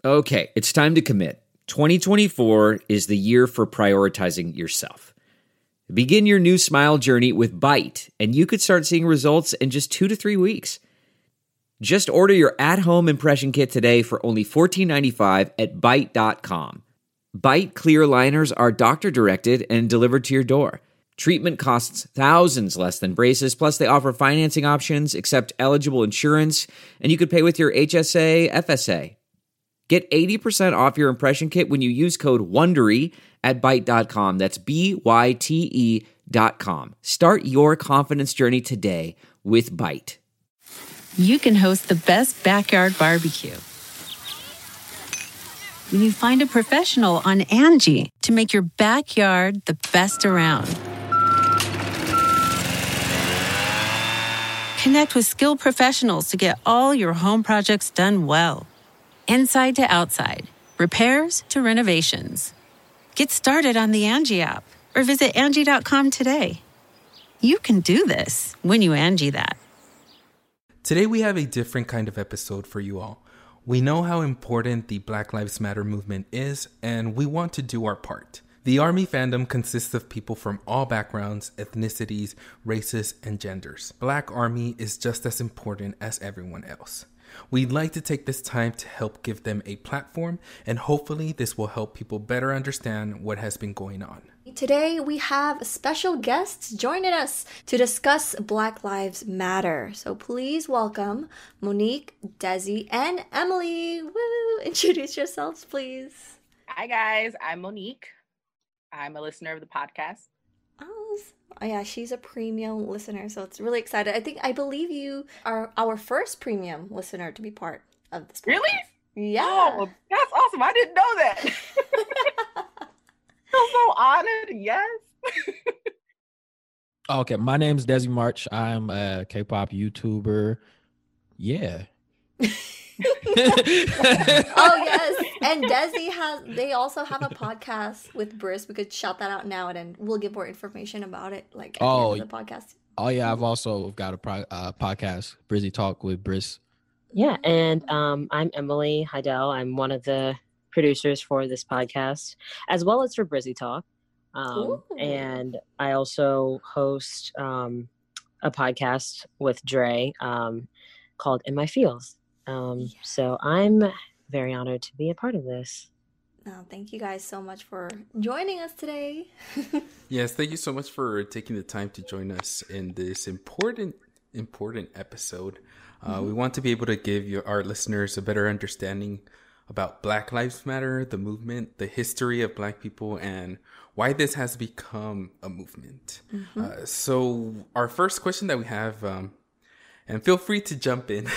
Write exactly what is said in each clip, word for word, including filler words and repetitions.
Okay, it's time to commit. twenty twenty-four is the year for prioritizing yourself. Begin your new smile journey with Byte, and you could start seeing results in just two to three weeks. Just order your at-home impression kit today for only fourteen ninety-five at byte dot com. Byte clear aligners are doctor-directed and delivered to your door. Treatment costs thousands less than braces, plus they offer financing options, accept eligible insurance, and you could pay with your H S A, F S A. Get eighty percent off your impression kit when you use code WONDERY at byte dot com. That's B Y T E dot com. Start your confidence journey today with Byte. You can host the best backyard barbecue when you find a professional on Angie to make your backyard the best around. Connect with skilled professionals to get all your home projects done well. Inside to outside, repairs to renovations. Get started on the Angie app or visit Angie dot com today. You can do this when you Angie that. Today we have a different kind of episode for you all. We know how important the Black Lives Matter movement is, and we want to do our part. The Army fandom consists of people from all backgrounds, ethnicities, races, and genders. Black Army is just as important as everyone else. We'd like to take this time to help give them a platform, and hopefully this will help people better understand what has been going on. Today we have special guests joining us to discuss Black Lives Matter. So please welcome Monique, Desi, and Emily. Woo! Introduce yourselves, please. Hi guys, I'm Monique. I'm a listener of the podcast. Oh, oh yeah, she's a premium listener, so it's really excited. I think I believe you are our first premium listener to be part of this podcast. Really? Yeah. Oh, that's awesome. I didn't know that. I'm so honored. Yes. Okay, my name's Desi March. I'm a K-pop YouTuber. Yeah. Oh yes, and Desi has. They also have a podcast with Briss. We could shout that out now, and then we'll give more information about it, like at oh, the end of the podcast. Oh yeah, I've also got a pro- uh, podcast, Brizzy Talk with Briss. Yeah, and um, I'm Emily Heidel. I'm one of the producers for this podcast, as well as for Brizzy Talk. Um, and I also host um, a podcast with Dre um, called In My Feels. Um, yeah. So I'm very honored to be a part of this. Oh, thank you guys so much for joining us today. Yes, thank you so much for taking the time to join us in this important, important episode. Uh, mm-hmm. We want to be able to give you, our listeners a better understanding about Black Lives Matter, the movement, the history of Black people, and why this has become a movement. Mm-hmm. Uh, so our first question that we have, um, and feel free to jump in.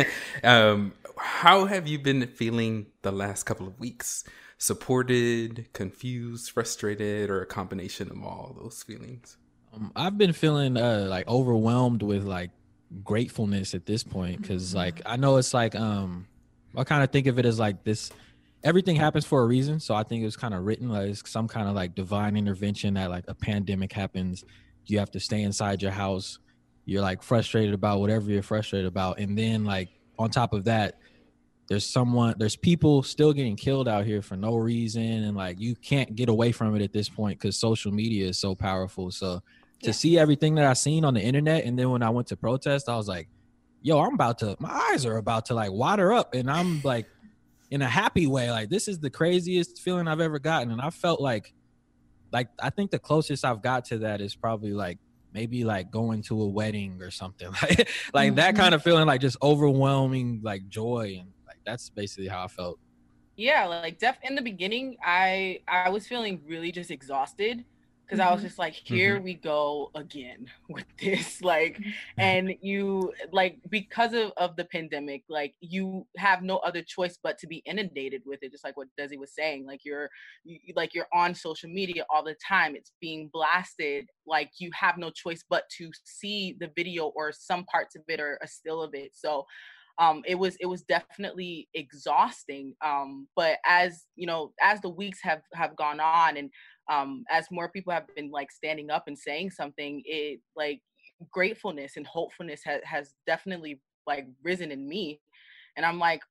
um, how have you been feeling the last couple of weeks? Supported, confused, frustrated, or a combination of all those feelings? Um, I've been feeling uh, like overwhelmed with like gratefulness at this point, because mm-hmm. like I know it's like um, I kind of think of it as like this. Everything happens for a reason, so I think it was kind of written like some kind of like divine intervention that like a pandemic happens. You have to stay inside your house. You're like frustrated about whatever you're frustrated about. And then like on top of that, there's someone, there's people still getting killed out here for no reason. And like, you can't get away from it at this point because social media is so powerful. So to yeah. see everything that I seen on the internet. And then when I went to protest, I was like, yo, I'm about to, my eyes are about to like water up. And I'm like in a happy way. Like this is the craziest feeling I've ever gotten. And I felt like, like, I think the closest I've got to that is probably like, maybe like going to a wedding or something like, like mm-hmm. that kind of feeling, like just overwhelming, like joy. And like, that's basically how I felt. Yeah. Like def in the beginning, I, I was feeling really just exhausted because mm-hmm. I was just like, here mm-hmm. we go again with this, like, and you like, because of, of the pandemic, like you have no other choice but to be inundated with it. Just like what Desi was saying, like you're you, like, you're on social media all the time. It's being blasted. Like you have no choice but to see the video or some parts of it or a still of it. So um, it was, it was definitely exhausting. Um, but as, you know, as the weeks have, have gone on and um, as more people have been like standing up and saying something, it like gratefulness and hopefulness has, has definitely like risen in me. And I'm like,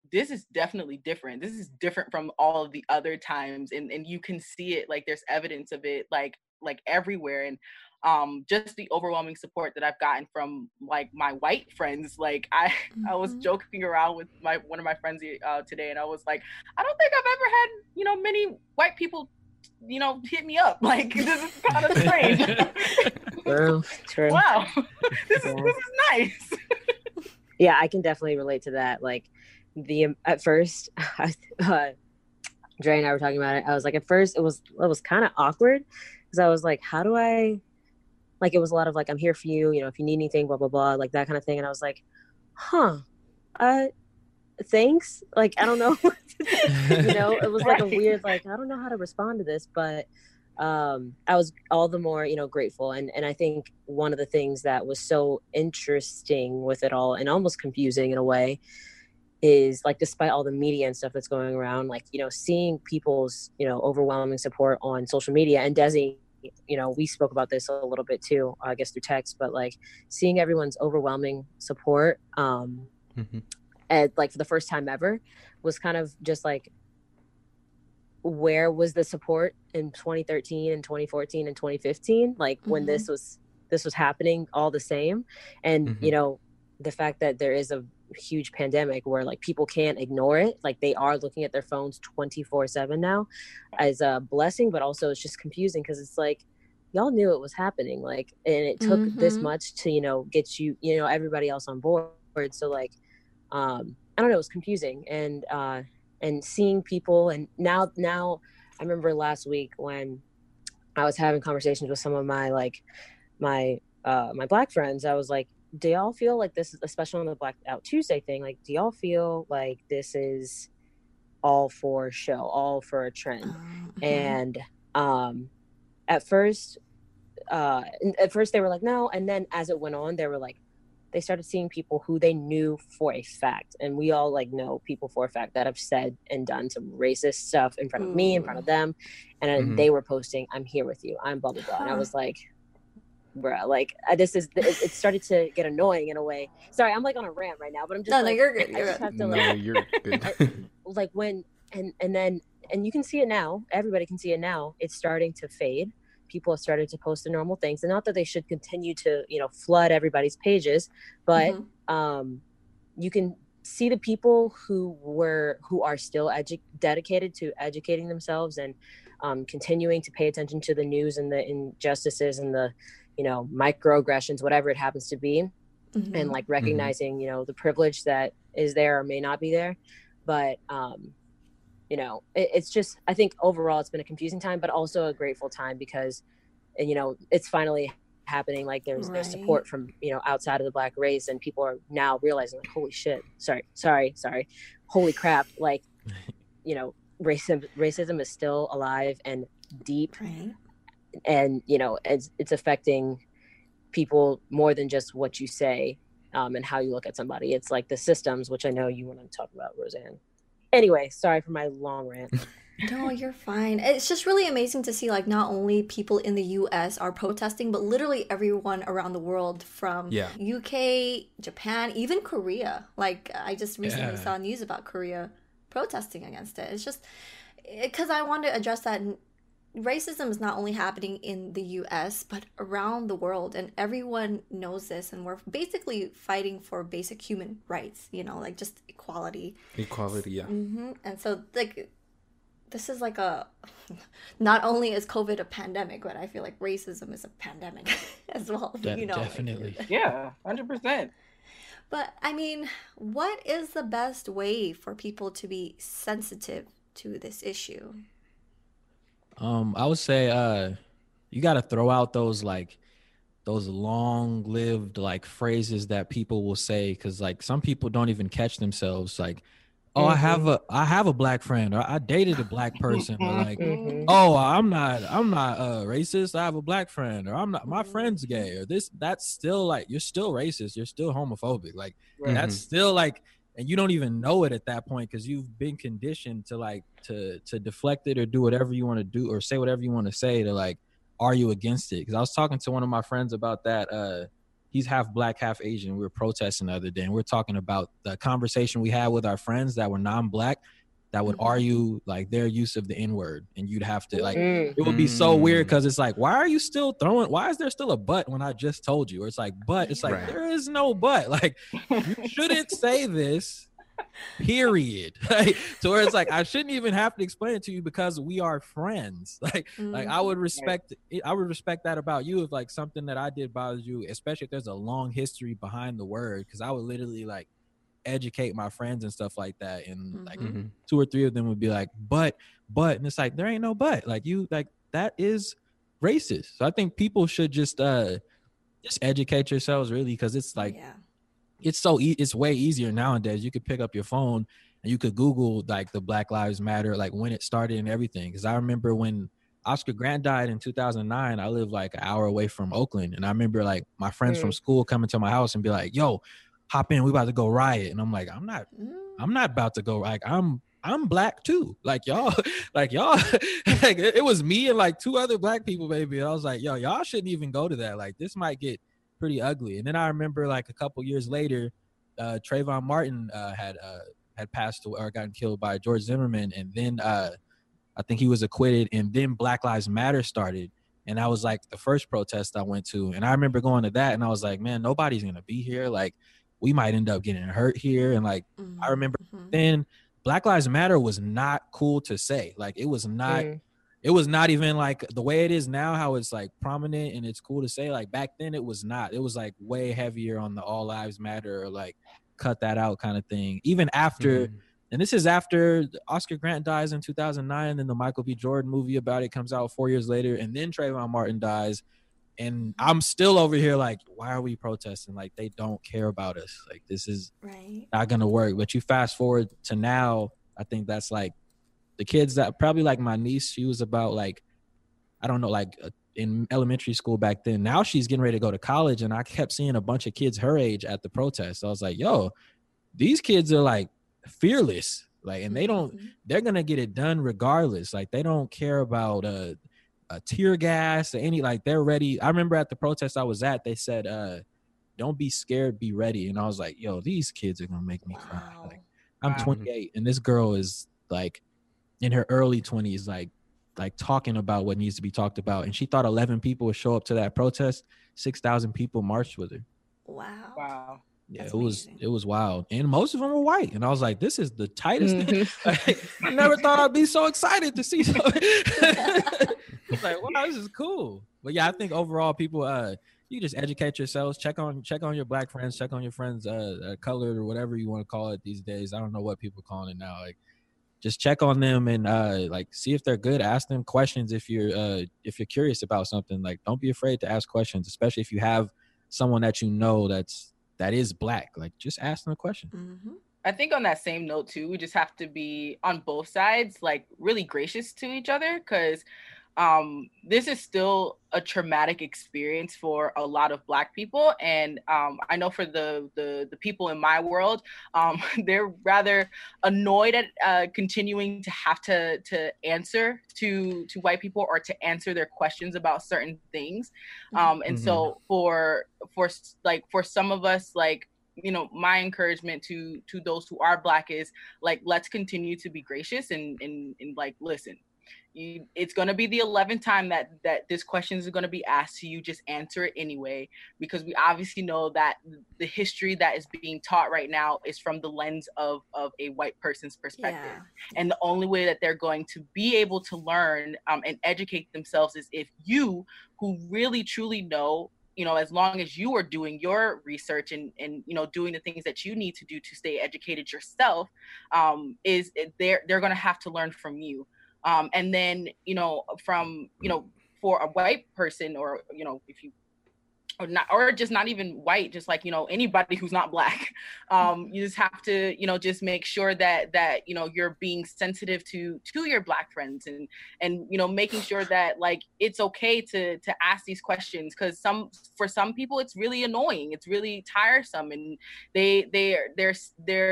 this is definitely different. This is different from all of the other times. And, and you can see it, like there's evidence of it, like, like everywhere. And um, just the overwhelming support that I've gotten from like my white friends. Like I, mm-hmm. I was joking around with my, one of my friends uh, today, and I was like, I don't think I've ever had, you know, many white people, you know, hit me up. Like, this is kind of strange. True, true. Wow. This is, yeah. this is nice. Yeah, I can definitely relate to that. Like the, at first, uh, Dre and I were talking about it. I was like, at first it was, it was kind of awkward because I was like, how do I, like, it was a lot of like, I'm here for you, you know, if you need anything, blah, blah, blah, like that kind of thing. And I was like, huh, uh, thanks. Like, I don't know. You know, it was like a weird, like, I don't know how to respond to this, but um, I was all the more, you know, grateful. And, and I think one of the things that was so interesting with it all and almost confusing in a way is like, despite all the media and stuff that's going around, like, you know, seeing people's, you know, overwhelming support on social media. And Desi, you know, we spoke about this a little bit too, I guess through text, but like seeing everyone's overwhelming support um, mm-hmm. at like for the first time ever was kind of just like, where was the support in twenty thirteen and twenty fourteen and twenty fifteen? Like mm-hmm. when this was, this was happening all the same. And, mm-hmm. you know, the fact that there is a huge pandemic where like people can't ignore it, like they are looking at their phones twenty-four seven now, as a blessing, but also it's just confusing because it's like y'all knew it was happening, like, and it took mm-hmm. this much to, you know, get you, you know, everybody else on board. So like um I don't know, it was confusing. And uh and seeing people, and now now I remember last week when I was having conversations with some of my like my uh my Black friends, I was like, do y'all feel like this is, especially on the Blackout Tuesday thing, like do y'all feel like this is all for show, all for a trend? Mm-hmm. And um at first uh at first they were like no, and then as it went on they were like, they started seeing people who they knew for a fact, and we all like know people for a fact that have said and done some racist stuff in front of me, in front of them, and mm-hmm. they were posting, I'm here with you, I'm blah blah blah. And I was like, bruh, like uh, this is it, it started to get annoying in a way. Sorry, I'm like on a rant right now, but I'm just no, like, no, you're good. You're I just have to no, like, you're good. I, like when and and then and you can see it now. Everybody can see it now. It's starting to fade. People have started to post the normal things, and not that they should continue to, you know, flood everybody's pages, but mm-hmm. um, you can see the people who were who are still edu- dedicated to educating themselves and um, continuing to pay attention to the news and the injustices and the, you know, microaggressions, whatever it happens to be, mm-hmm. and like recognizing, mm-hmm. you know, the privilege that is there or may not be there, but um, you know, it, it's just, I think overall it's been a confusing time, but also a grateful time because, you know, it's finally happening. Like there's, right. there's support from, you know, outside of the Black race, and people are now realizing like, holy shit, sorry, sorry, sorry, holy crap. Like, you know, racism, racism is still alive and deep, right. and, you know, it's, it's affecting people more than just what you say um, and how you look at somebody. It's like the systems, which I know you want to talk about, Roseanne. Anyway, sorry for my long rant. No, you're fine. It's just really amazing to see like not only people in the U S are protesting, but literally everyone around the world, from yeah. U K, Japan, even Korea. Like I just recently yeah. saw news about Korea protesting against it. It's just because I want to address that. Racism is not only happening in the U S, but around the world, and everyone knows this, and we're basically fighting for basic human rights, you know, like just equality. Equality, yeah. Mm-hmm. And so, like, this is like a, not only is COVID a pandemic, but I feel like racism is a pandemic as well. De- you know, definitely. Like, yeah, one hundred percent. But, I mean, what is the best way for people to be sensitive to this issue? Um, I would say uh, you got to throw out those like those long-lived like phrases that people will say, because like some people don't even catch themselves. Like, oh, mm-hmm. I have a I have a Black friend, or I dated a Black person, or like, mm-hmm. oh, I'm not I'm not uh, racist. I have a Black friend, or I'm not my friend's gay, or this. That's still like you're still racist. You're still homophobic. Like mm-hmm. that's still like. And you don't even know it at that point because you've been conditioned to like to to deflect it or do whatever you want to do or say whatever you want to say to like argue against it. Because I was talking to one of my friends about that. Uh, he's half black, half Asian. We were protesting the other day, and we we're talking about the conversation we had with our friends that were non-black that would mm-hmm. argue like their use of the N-word, and you'd have to like mm. it would be so weird because it's like, why are you still throwing? Why is there still a but when I just told you? Or it's like, but it's like right. there is no but. Like you shouldn't say this. Period. Like, so where it's like I shouldn't even have to explain it to you because we are friends. Like, mm-hmm. like I would respect, I would respect that about you if like something that I did bothers you, especially if there's a long history behind the word. Because I would literally like educate my friends and stuff like that, and mm-hmm. like mm-hmm. two or three of them would be like, but, but, and it's like there ain't no but. Like you, like that is racist. So I think people should just uh just educate yourselves really, because it's like. Yeah. It's so e- it's way easier nowadays. You could pick up your phone and you could Google like the Black Lives Matter, like when it started and everything. Because I remember when Oscar Grant died in two thousand nine, I lived like an hour away from Oakland, and I remember like my friends mm. from school coming to my house and be like, "Yo, hop in, we about to go riot." And I'm like, "I'm not, I'm not about to go. Like I'm, I'm black too. Like y'all, like y'all, like it, it was me and like two other black people, baby." And I was like, "Yo, y'all shouldn't even go to that. Like this might get pretty ugly." And then I remember like a couple years later, uh, Trayvon Martin uh, had uh, had passed away or gotten killed by George Zimmerman, and then uh, I think he was acquitted. And then Black Lives Matter started, and that was like the first protest I went to. And I remember going to that, and I was like, man, nobody's gonna be here. Like we might end up getting hurt here. And like mm-hmm. I remember mm-hmm. then Black Lives Matter was not cool to say. Like it was not. Mm. It was not even like the way it is now, how it's like prominent and it's cool to say. Like back then it was not. It was like way heavier on the all lives matter or like cut that out kind of thing. Even after, mm-hmm. and this is after Oscar Grant dies in two thousand nine, and the Michael B. Jordan movie about it comes out four years later, and then Trayvon Martin dies. And I'm still over here like, why are we protesting? Like they don't care about us. Like this is right. not going to work. But you fast forward to now, I think that's like, the kids that probably like my niece, she was about like, I don't know, like uh, in elementary school back then. Now she's getting ready to go to college, and I kept seeing a bunch of kids her age at the protest. So I was like, yo, these kids are like fearless. Like, and they don't, they're going to get it done regardless. Like they don't care about uh, uh, tear gas or any, like they're ready. I remember at the protest I was at, they said, uh, don't be scared, be ready. And I was like, yo, these kids are going to make me cry. Wow. Like I'm wow. twenty-eight and this girl is like, in her early twenties, like like talking about what needs to be talked about. And she thought eleven people would show up to that protest. six thousand people marched with her. Wow. Wow. Yeah, That's it was amazing. It was wild. And most of them were white. And I was like, this is the tightest mm-hmm. thing. Like, I never thought I'd be so excited to see something. It's like, wow, this is cool. But yeah, I think overall people, uh, you just educate yourselves, check on check on your black friends, check on your friends, uh, uh colored or whatever you want to call it these days. I don't know what people are calling it now. Like, just check on them and uh, like see if they're good. Ask them questions if you're uh, if you're curious about something. Like don't be afraid to ask questions, especially if you have someone that you know that's that is black. Like just ask them a question. Mm-hmm. I think on that same note too, we just have to be on both sides, like really gracious to each other, because um, this is still a traumatic experience for a lot of Black people. And um, I know for the, the, the people in my world, um, they're rather annoyed at uh, continuing to have to, to answer to, to white people or to answer their questions about certain things. Um, and mm-hmm. so for, for like, for some of us, like, you know, my encouragement to, to those who are Black is like, let's continue to be gracious and, and, and like, listen. You, it's going to be the eleventh time that that this question is going to be asked to you. Just answer it anyway, because we obviously know that the history that is being taught right now is from the lens of, of a white person's perspective. Yeah. And the only way that they're going to be able to learn um, and educate themselves is if you, who really truly know, you know, as long as you are doing your research and, and you know, doing the things that you need to do to stay educated yourself, um, is they're, they're going to have to learn from you. Um, and then, you know, from, you know, for a white person or, you know, if you or not, or just not even white, just like, you know, anybody who's not Black, um, you just have to, you know, just make sure that, that, you know, you're being sensitive to, to your Black friends and, and, you know, making sure that like, it's okay to, to ask these questions. Cause some, for some people, it's really annoying. It's really tiresome. And they, they're, they're, they're,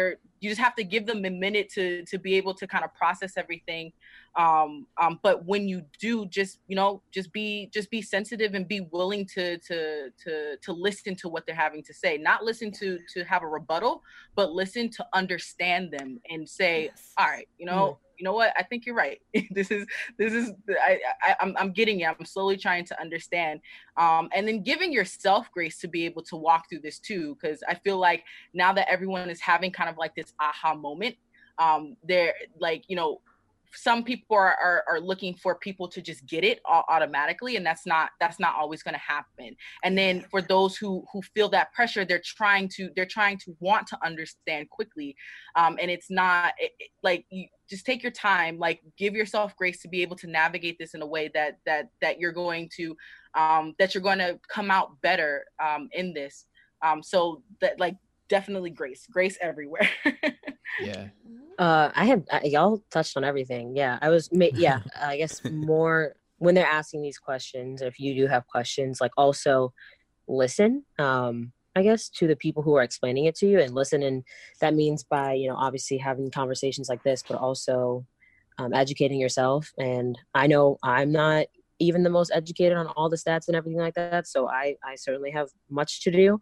you just have to give them a minute to to be able to kind of process everything. Um, um, but when you do, just, you know, just be just be sensitive and be willing to to to to listen to what they're having to say. Not listen to to have a rebuttal, but listen to understand them and say, Yes. all right, you know. Mm. You know what? I think you're right. this is this is I, I I'm I'm getting it. I'm slowly trying to understand, um, and then giving yourself grace to be able to walk through this too. Because I feel like now that everyone is having kind of like this aha moment, um, they're like, you know, some people are, are are looking for people to just get it automatically, and that's not that's not always going to happen. And then for those who who feel that pressure, they're trying to they're trying to want to understand quickly, um, and it's not it, it, like you just take your time, like give yourself grace to be able to navigate this in a way that that that you're going to um, that you're going to come out better um, in this. Um, so that like definitely grace, grace everywhere. Yeah. Uh, I have uh, y'all touched on everything. Yeah, I was. Ma- yeah, I guess more when they're asking these questions. If you do have questions, like also listen. Um, I guess to the people who are explaining it to you, and listen, and that means by you know obviously having conversations like this, but also um, educating yourself. And I know I'm not even the most educated on all the stats and everything like that, so I I certainly have much to do.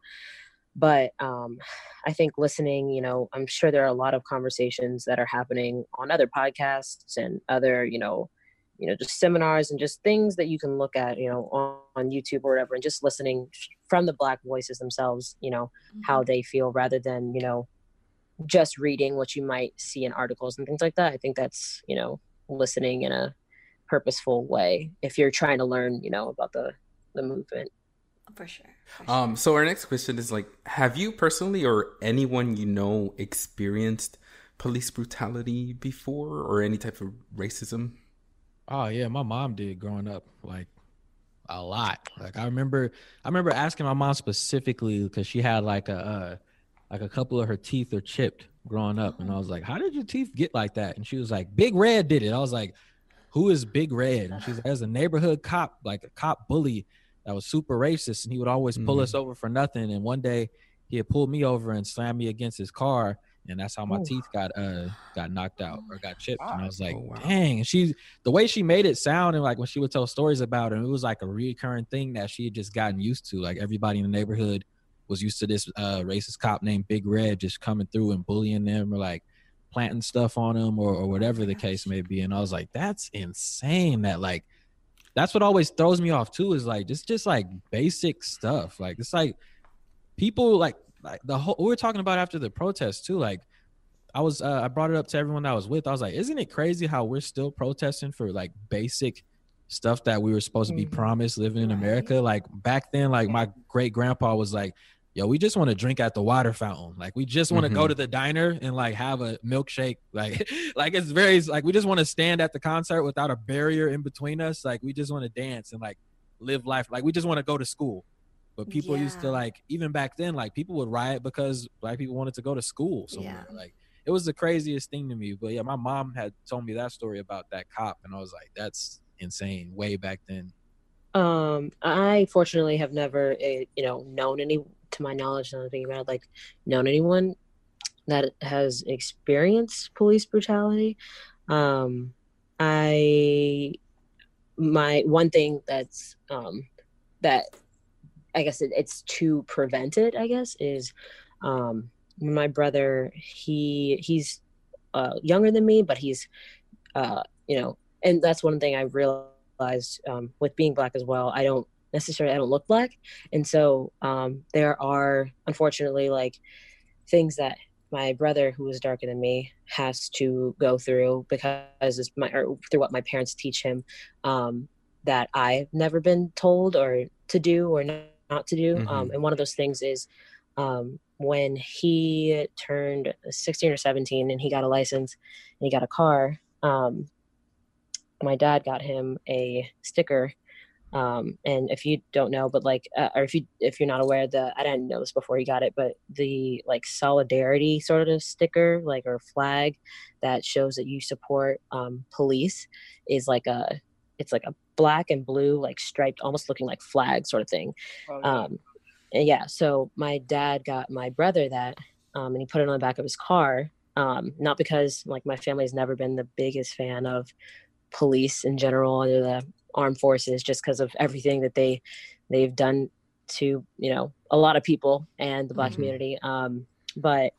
But um, I think listening, you know, I'm sure there are a lot of conversations that are happening on other podcasts and other, you know, you know, just seminars and just things that you can look at, you know, on, on YouTube or whatever, and just listening from the Black voices themselves, you know, mm-hmm. how they feel rather than, you know, just reading what you might see in articles and things like that. I think that's, you know, listening in a purposeful way if you're trying to learn, you know, about the, the movement. For sure. For sure. Um, so our next question is like, have you personally or anyone you know experienced police brutality before or any type of racism? Oh yeah, my mom did growing up, like a lot. Like I remember, I remember asking my mom specifically because she had like a, uh, like a couple of her teeth are chipped growing up, and I was like, "How did your teeth get like that?" And she was like, "Big Red did it." I was like, "Who is Big Red?" And she's like, "There's a neighborhood cop, like a cop bully that was super racist, and he would always pull mm-hmm. us over for nothing. And one day he had pulled me over and slammed me against his car, and that's how my Ooh. teeth got uh got knocked out or got chipped." Wow. And I was like, oh, wow. dang. And she, the way she made it sound, and like when she would tell stories about it, it was like a recurring thing that she had just gotten used to. Like everybody in the neighborhood was used to this uh racist cop named Big Red just coming through and bullying them or like planting stuff on them or, or whatever the case may be. And I was like, that's insane. That like, that's what always throws me off too, is like just just like basic stuff. Like it's like people like like the whole we were talking about after the protest too. Like I was uh, I brought it up to everyone that I was with. I was like, isn't it crazy how we're still protesting for like basic stuff that we were supposed to be promised living in America? Like back then, like my great grandpa was like, yo, we just want to drink at the water fountain. Like we just want to mm-hmm. go to the diner and like have a milkshake. Like, like it's very like we just want to stand at the concert without a barrier in between us. Like we just want to dance and like live life. Like we just want to go to school. But people yeah. used to like, even back then, like people would riot because Black people wanted to go to school somewhere. Yeah. Like it was the craziest thing to me. But yeah, my mom had told me that story about that cop, and I was like, that's insane. Way back then. Um, I fortunately have never, uh, you know, known any. To my knowledge, now thinking about it, like known anyone that has experienced police brutality. Um, I, my one thing that's um, that I guess it, it's to prevent it. I guess is um, my brother. He he's uh, younger than me, but he's uh, you know, and that's one thing I realized um, with being Black as well. I don't. necessarily I don't look Black, and so um there are unfortunately like things that my brother, who is darker than me, has to go through because it's my or through what my parents teach him um that I've never been told or to do or not, not to do. Mm-hmm. Um and one of those things is um when he turned sixteen or seventeen and he got a license and he got a car, um my dad got him a sticker. Um, and if you don't know, but like, uh, or if you, if you're not aware, the, I didn't know this before he got it, but the like solidarity sort of sticker, like, or flag that shows that you support, um, police is like a, it's like a black and blue, like striped, almost looking like flag sort of thing. Oh, yeah. Um, and yeah, so my dad got my brother that, um, and he put it on the back of his car. Um, not because like my family's never been the biggest fan of police in general or the armed forces, just because of everything that they they've done to, you know, a lot of people and the Black mm-hmm. community. Um, but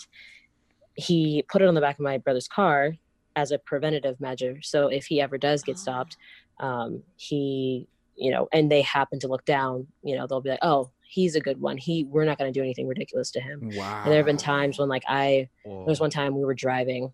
he put it on the back of my brother's car as a preventative measure. So if he ever does get stopped, um, he, you know, and they happen to look down, you know, they'll be like, oh, he's a good one. He, we're not going to do anything ridiculous to him. Wow. And there have been times when like I, Whoa. there was one time we were driving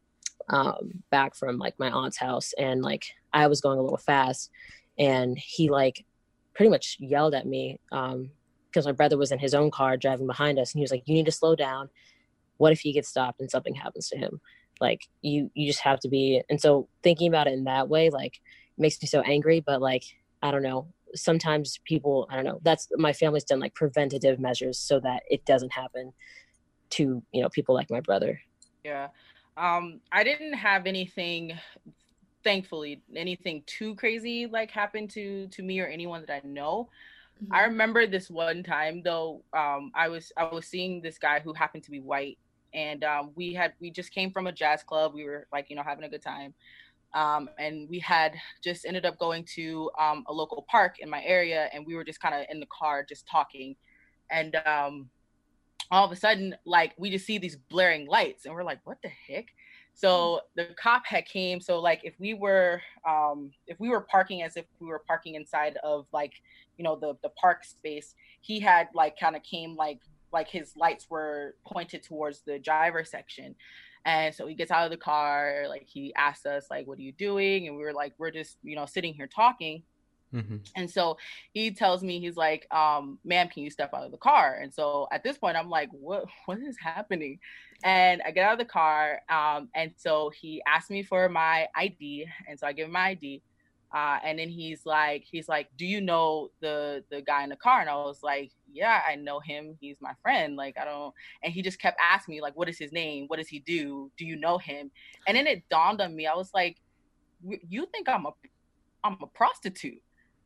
um, back from like my aunt's house, and like I was going a little fast, and he like pretty much yelled at me um, because my brother was in his own car driving behind us, and he was like, you need to slow down. What if he gets stopped and something happens to him? Like you, you just have to be. And so thinking about it in that way, like makes me so angry, but like, I don't know, sometimes people, I don't know, that's my family's done like preventative measures so that it doesn't happen to, you know, people like my brother. Yeah. Um, I didn't have anything, thankfully, anything too crazy like happen to, to me or anyone that I know. Mm-hmm. I remember this one time though, um, I was, I was seeing this guy who happened to be white, and um, we had, we just came from a jazz club. We were like, you know, having a good time. Um, and we had just ended up going to um, a local park in my area, and we were just kind of in the car just talking. And um, all of a sudden, like, we just see these blaring lights, and we're like, what the heck? So the cop had came. So like, if we were, um, if we were parking as if we were parking inside of like, you know, the, the park space, he had like kind of came like, like his lights were pointed towards the driver section. And so he gets out of the car, like he asked us, like, what are you doing? And we were like, we're just, you know, sitting here talking. Mm-hmm. And so he tells me, he's like, um, ma'am, can you step out of the car? And so at this point, I'm like, what, what is happening? And I get out of the car. Um, and so he asked me for my I D. And so I give him my I D. Uh, and then he's like, he's like, do you know the, the guy in the car? And I was like, yeah, I know him. He's my friend. Like, I don't, and he just kept asking me, like, what is his name? What does he do? Do you know him? And then it dawned on me. I was like, you think I'm a, I'm a prostitute?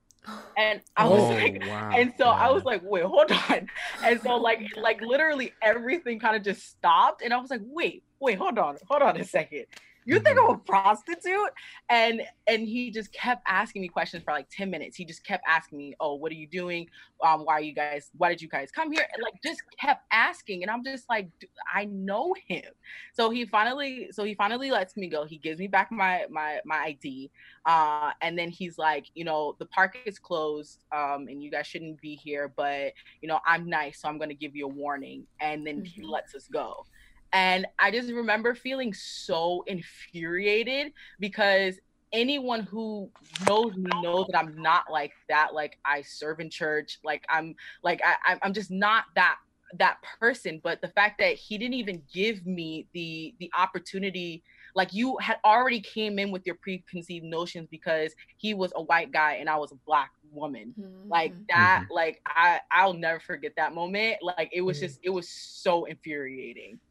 And I was oh, like, wow. and so wow. I was like, wait, hold on. And so like, like literally everything kind of just stopped. And I was like, wait, wait, hold on, hold on a second. You think I'm a prostitute? And and he just kept asking me questions for like ten minutes. He just kept asking me, oh, what are you doing? Um, why are you guys, why did you guys come here? And like, just kept asking. And I'm just like, I know him. So he finally, so he finally lets me go. He gives me back my, my, my I D. Uh, and then he's like, you know, the park is closed um, and you guys shouldn't be here, but you know, I'm nice. So I'm going to give you a warning. And then mm-hmm. he lets us go. And I just remember feeling so infuriated because anyone who knows me knows that I'm not like that. Like, I serve in church. Like, I'm like, I, I'm just not that, that person. But the fact that he didn't even give me the, the opportunity, like you had already came in with your preconceived notions because he was a white guy and I was a Black woman. Mm-hmm. Like that, mm-hmm. like I, I'll never forget that moment. Like, it was mm-hmm. just, it was so infuriating.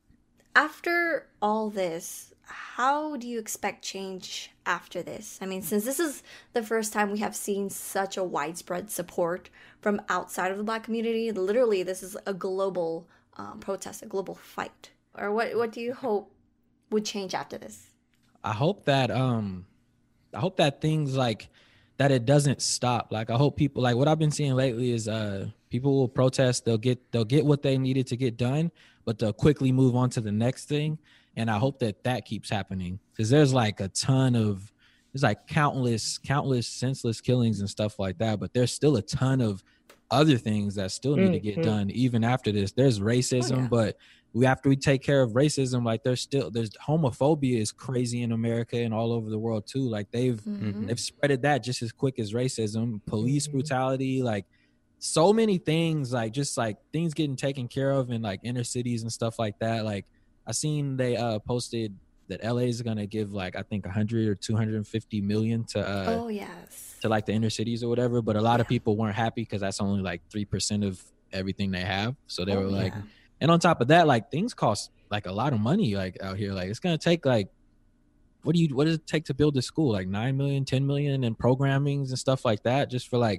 After all this, how do you expect change after this? I mean, since this is the first time we have seen such a widespread support from outside of the Black community, literally this is a global um, protest, a global fight. Or what, what do you hope would change after this? I hope that, um, I hope that things like that, it doesn't stop. Like, I hope people, like what I've been seeing lately is uh, people will protest, they'll get, they'll get what they needed to get done, but they'll quickly move on to the next thing. And I hope that that keeps happening, because there's like a ton of, there's like countless, countless senseless killings and stuff like that. But there's still a ton of other things that still need mm-hmm. to get done even after this. There's racism, oh, yeah. but we, after we take care of racism, like there's still, there's homophobia is crazy in America and all over the world too. Like they've, mm-hmm. they've spreaded that just as quick as racism, police mm-hmm. brutality, like so many things, like just like things getting taken care of in like inner cities and stuff like that. Like I seen they uh posted that L A is gonna give like I think one hundred or two hundred fifty million to uh oh yes to like the inner cities or whatever. But a lot yeah. of people weren't happy because that's only like three percent of everything they have. So they oh, were like, yeah. and on top of that, like things cost like a lot of money like out here. Like it's gonna take like what do you what does it take to build a school? Like nine million, ten million in programmings and stuff like that, just for like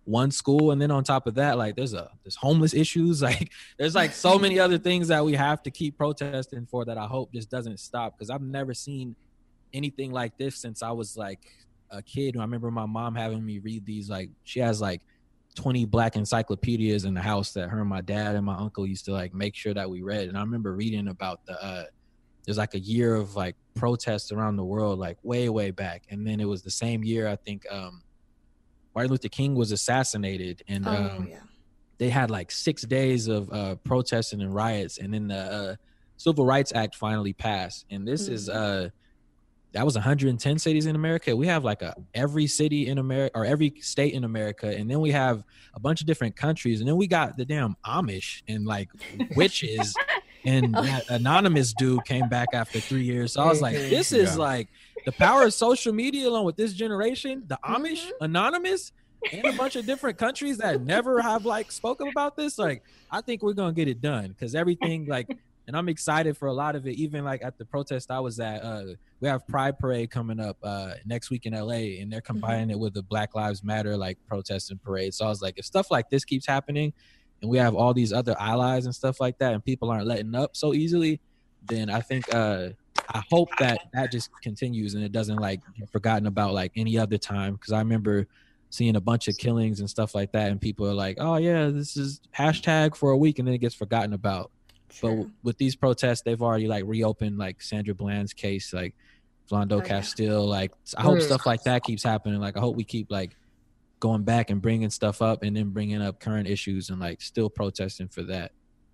one school, and then on top of that, like there's a there's homeless issues, like there's like so many other things that we have to keep protesting for that I hope just doesn't stop, because I've never seen anything like this since I was like a kid. I remember my mom having me read these, like she has like twenty black encyclopedias in the house that her and my dad and my uncle used to like make sure that we read. And I remember reading about the uh there's like a year of like protests around the world, like way way back, and then it was the same year I think um Martin Luther King was assassinated, and Oh, um yeah. they had like six days of uh protesting and riots, and then the uh Civil Rights Act finally passed. And this is uh that was one hundred ten cities in America. We have like a every city in America, or every state in America, and then we have a bunch of different countries, and then we got the damn Amish and like witches. And that anonymous dude came back after three years. So I was like, this is Yeah. like the power of social media along with this generation, the Amish, anonymous, and a bunch of different countries that never have like spoken about this. Like, I think we're going to get it done, because everything like, and I'm excited for a lot of it. Even like at the protest I was at, uh, we have Pride Parade coming up uh, next week in L A, and they're combining it with the Black Lives Matter like protest and parade. So I was like, if stuff like this keeps happening, and we have all these other allies and stuff like that, and people aren't letting up so easily, then I think uh I hope that that just continues and it doesn't like get forgotten about like any other time. Because I remember seeing a bunch of killings and stuff like that, and people are like, oh yeah, this is hashtag for a week, and then it gets forgotten about. Sure. But with these protests, they've already like reopened like Sandra Bland's case, like Philando Oh, yeah. Castile. Like I hope Mm. stuff like that keeps happening. Like I hope we keep like going back and bringing stuff up, and then bringing up current issues, and like still protesting for that.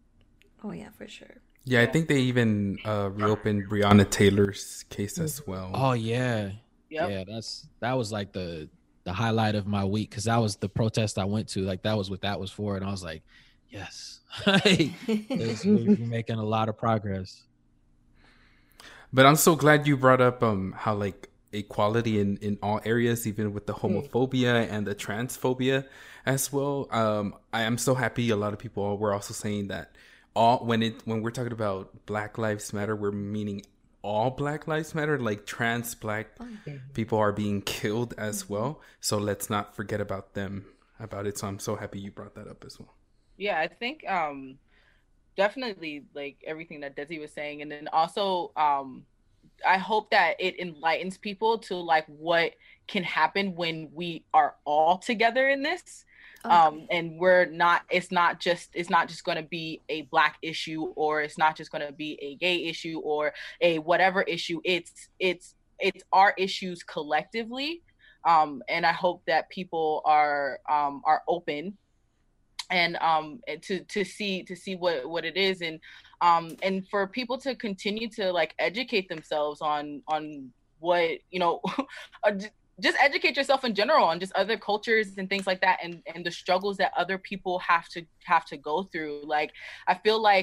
Oh yeah, for sure. Yeah, I think they even uh, reopened Breonna Taylor's case as well. Oh yeah, Yep. yeah. That's that was like the the highlight of my week, because that was the protest I went to. Like that was what that was for, and I was like, yes, It's- we're making a lot of progress. But I'm so glad you brought up um how like equality in, in all areas, even with the homophobia and the transphobia as well. Um, I am so happy a lot of people were also saying that all when it when we're talking about Black Lives Matter, we're meaning all Black Lives Matter, like trans Black people are being killed as well. So let's not forget about them about it. So I'm so happy you brought that up as well. Yeah, I think um definitely like everything that Desi was saying, and then also um I hope that it enlightens people to like what can happen when we are all together in this. Okay. Um, and we're not, it's not just, it's not just going to be a Black issue, or it's not just going to be a gay issue or a whatever issue. It's, it's, it's our issues collectively. Um, and I hope that people are, um, are open and um and to to see to see what what it is, and um and for people to continue to like educate themselves on on what, you know, just educate yourself in general on just other cultures and things like that, and and the struggles that other people have to have to go through. Like I feel like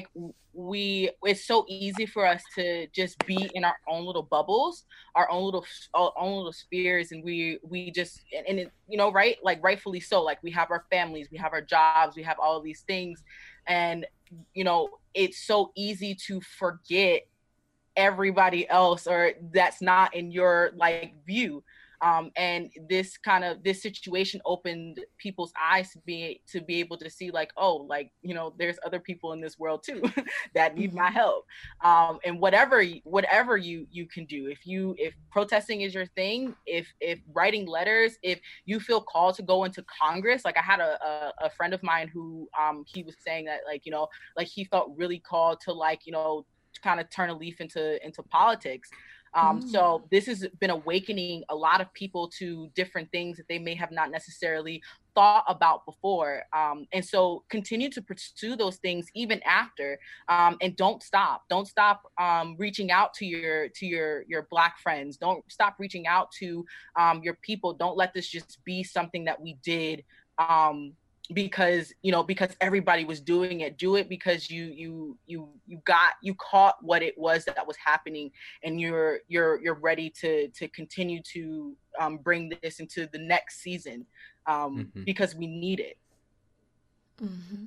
we it's so easy for us to just be in our own little bubbles, our own little our own little spheres, and we we just and, and it, you know, right, like rightfully so, like we have our families, we have our jobs, we have all of these things, and you know, it's so easy to forget everybody else, or that's not in your like view. Um, and this kind of this situation opened people's eyes to be to be able to see like, oh, like, you know, there's other people in this world too that need my help. Um, and whatever whatever you you can do, if you if protesting is your thing, if if writing letters, if you feel called to go into Congress, like I had a a, a friend of mine who um he was saying that, like, you know, like he felt really called to, like, you know, kind of turn a leaf into into politics. Um, Mm. So this has been awakening a lot of people to different things that they may have not necessarily thought about before. Um, and so continue to pursue those things even after, um, and don't stop. Don't stop um, reaching out to your to your your Black friends. Don't stop reaching out to um, your people. Don't let this just be something that we did um, because, you know, because everybody was doing it. Do it because you you you you got you caught what it was that was happening, and you're you're you're ready to to continue to um, bring this into the next season, um, Mhm. because we need it. Mm-hmm.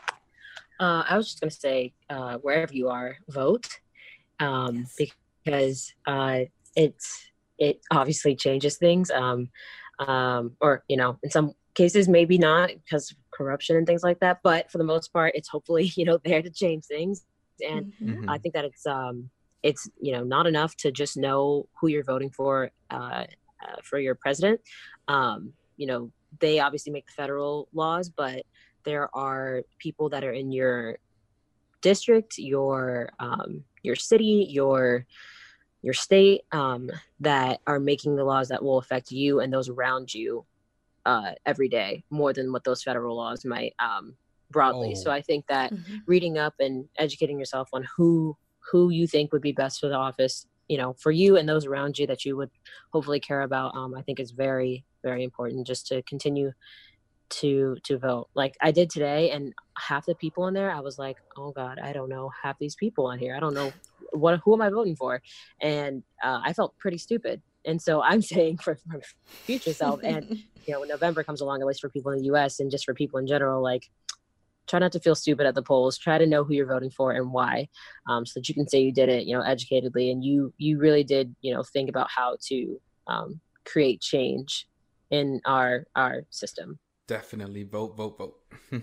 Uh, I was just going to say, uh, wherever you are, vote, um, Yes. because uh, it's it obviously changes things, um, um, or, you know, in some cases, maybe not because of corruption and things like that. But for the most part, it's hopefully, you know, there to change things. And Mhm. I think that it's, um, it's, you know, not enough to just know who you're voting for, uh, uh, for your president. Um, you know, they obviously make the federal laws, but there are people that are in your district, your, um, your city, your, your state, um, that are making the laws that will affect you and those around you, uh, every day, more than what those federal laws might, um, broadly. Oh. So I think that Mm-hmm. reading up and educating yourself on who, who you think would be best for the office, you know, for you and those around you that you would hopefully care about, um, I think is very, very important just to continue to to vote. Like I did today, and half the people in there, I was like, oh God, I don't know half these people on here. I don't know what who am I voting for? And uh, I felt pretty stupid. And so I'm saying for, for future self, and you know, when November comes along, at least for people in the U S and just for people in general, like try not to feel stupid at the polls. Try to know who you're voting for and why, um, so that you can say you did it, you know, educatedly, and you you really did, you know, think about how to um, create change in our our system. Definitely vote, vote, vote.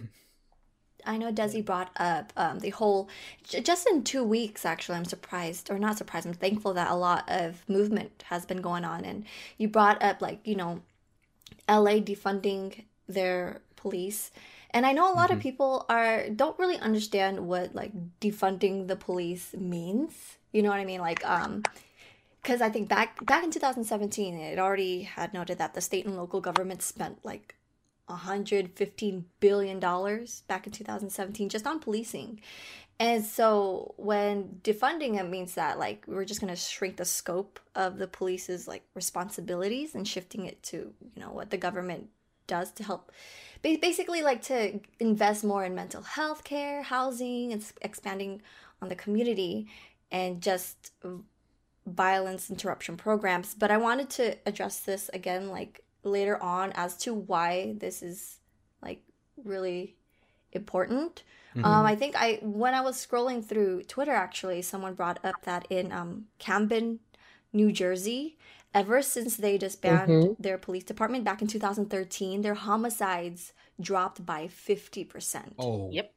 I know Desi brought up um, the whole, j- just in two weeks, actually, I'm surprised, or not surprised, I'm thankful that a lot of movement has been going on. And you brought up, like, you know, L A defunding their police. And I know a lot Mhm. of people are don't really understand what, like, defunding the police means. You know what I mean? Like, um, because I think back back in two thousand seventeen, it already had noted that the state and local government spent, like, one hundred fifteen billion dollars back in two thousand seventeen just on policing. And so when defunding it means that, like, we're just going to shrink the scope of the police's, like, responsibilities and shifting it to, you know, what the government does to help, ba- basically, like, to invest more in mental health care, housing, and s- expanding on the community, and just violence interruption programs. But I wanted to address this again, like, later on, as to why this is, like, really important. Mhm. Um, I think I when I was scrolling through Twitter, actually, someone brought up that in um, Camden, New Jersey, ever since they disbanded Mhm. their police department back in two thousand thirteen, their homicides dropped by fifty percent. Oh. Yep.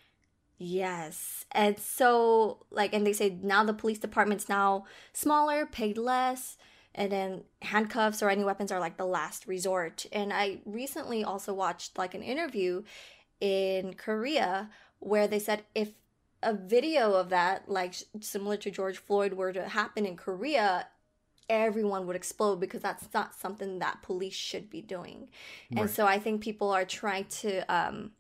Yes. And so, like, and they say now the police department's now smaller, paid less, and then handcuffs or any weapons are, like, the last resort. And I recently also watched, like, an interview in Korea where they said if a video of that, like, s- similar to George Floyd, were to happen in Korea, everyone would explode, because that's not something that police should be doing. And Right. so I think people are trying to um,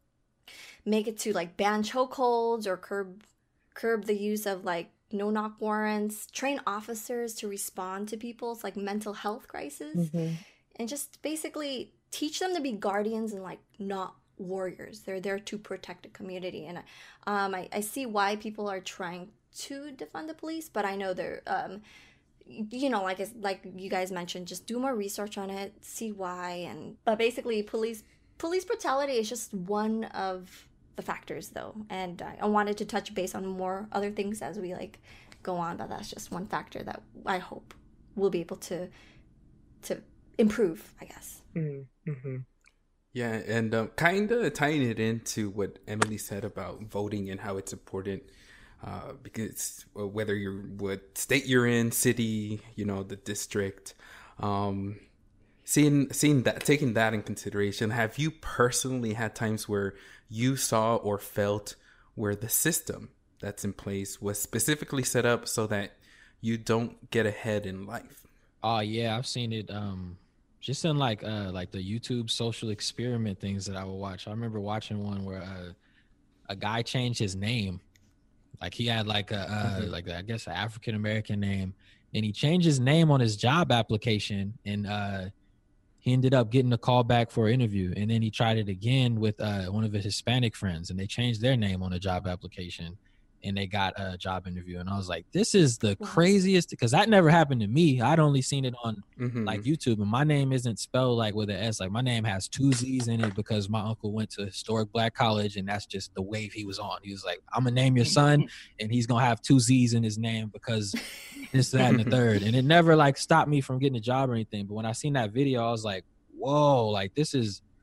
make it to, like, ban chokeholds or curb curb the use of, like, no knock warrants, train officers to respond to people's, like, mental health crisis, Mhm. and just basically teach them to be guardians and, like, not warriors. They're there to protect the community. And um, I, I see why people are trying to defund the police, but I know they're, um, y- you know, like it's, like you guys mentioned, just do more research on it, see why. And but basically, police police brutality is just one of the factors, though. And I, I wanted to touch base on more other things as we, like, go on, but that's just one factor that I hope we'll be able to to improve, I guess. Mhm. Yeah, and um, kind of tying it into what Emily said about voting and how it's important, uh, because uh, whether you're what state you're in, city, you know, the district, um, seeing seeing that, taking that in consideration, have you personally had times where you saw or felt where the system that's in place was specifically set up so that you don't get ahead in life? Oh yeah, I've seen it. Um, just in like uh like the YouTube social experiment things that I would watch. I remember watching one where uh, a guy changed his name. Like he had like a uh, Mhm. like I guess an African American name, and he changed his name on his job application, and uh, he ended up getting a call back for an interview. And then he tried it again with uh, one of his Hispanic friends, and they changed their name on a job application, and they got a job interview. And I was like, this is the Wow. craziest, because that never happened to me. I'd only seen it on Mhm. like YouTube, and my name isn't spelled like with an S. Like my name has two Z's in it because my uncle went to historic black college, and that's just the wave he was on. He was like, I'm gonna name your son, and he's gonna have two Z's in his name because this, that, and the third. And it never like stopped me from getting a job or anything. But when I seen that video, I was like, whoa, like this is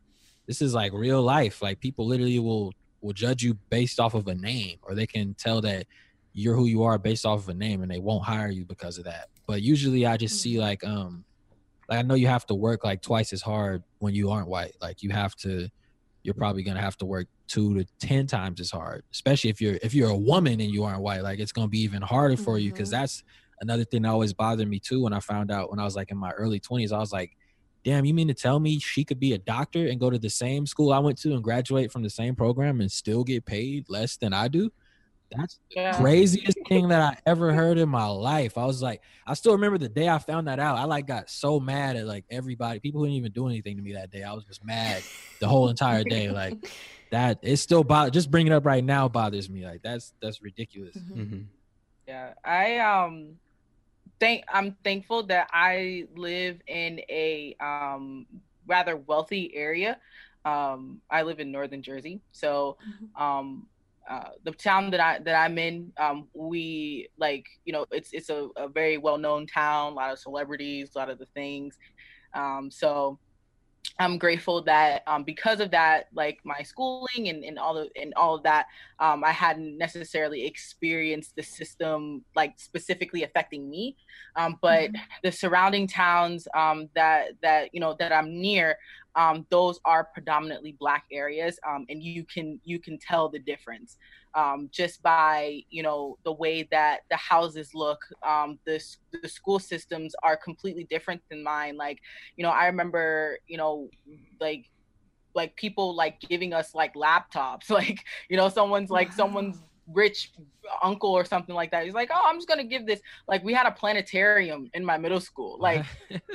this is like real life. Like people literally will will judge you based off of a name, or they can tell that you're who you are based off of a name, and they won't hire you because of that. But usually I just mm-hmm. see like um like I know you have to work like twice as hard when you aren't white. Like you have to, you're probably gonna have to work two to ten times as hard, especially if you're if you're a woman and you aren't white. Like it's gonna be even harder for mm-hmm. you, because that's another thing that always bothered me too. When I found out when I was like in my early twenties, I was like, damn, you mean to tell me she could be a doctor and go to the same school I went to and graduate from the same program and still get paid less than I do? That's the yeah. craziest thing that I ever heard in my life. I was like, I still remember the day I found that out. I like got so mad at like everybody. People who didn't even do anything to me that day. I was just mad the whole entire day. Like that, it still bothers. Just bringing it up right now bothers me. Like that's that's ridiculous. Mm-hmm. Mm-hmm. Yeah, I um think I'm thankful that I live in a um rather wealthy area. Um, I live in Northern Jersey, so um. Uh, the town that I that I'm in, um, we like you know it's it's a, a very well known town, a lot of celebrities, a lot of the things. Um, so I'm grateful that um, because of that, like my schooling and, and all of and all of that, um, I hadn't necessarily experienced the system like specifically affecting me, um, but mm-hmm. the surrounding towns um, that that you know that I'm near. Um, those are predominantly Black areas, um, and you can you can tell the difference um, just by you know the way that the houses look. Um, the the school systems are completely different than mine. Like you know, I remember you know like like people like giving us like laptops. Like you know, someone's like wow. someone's rich uncle or something like that. He's like, oh, I'm just gonna give this. Like we had a planetarium in my middle school. Like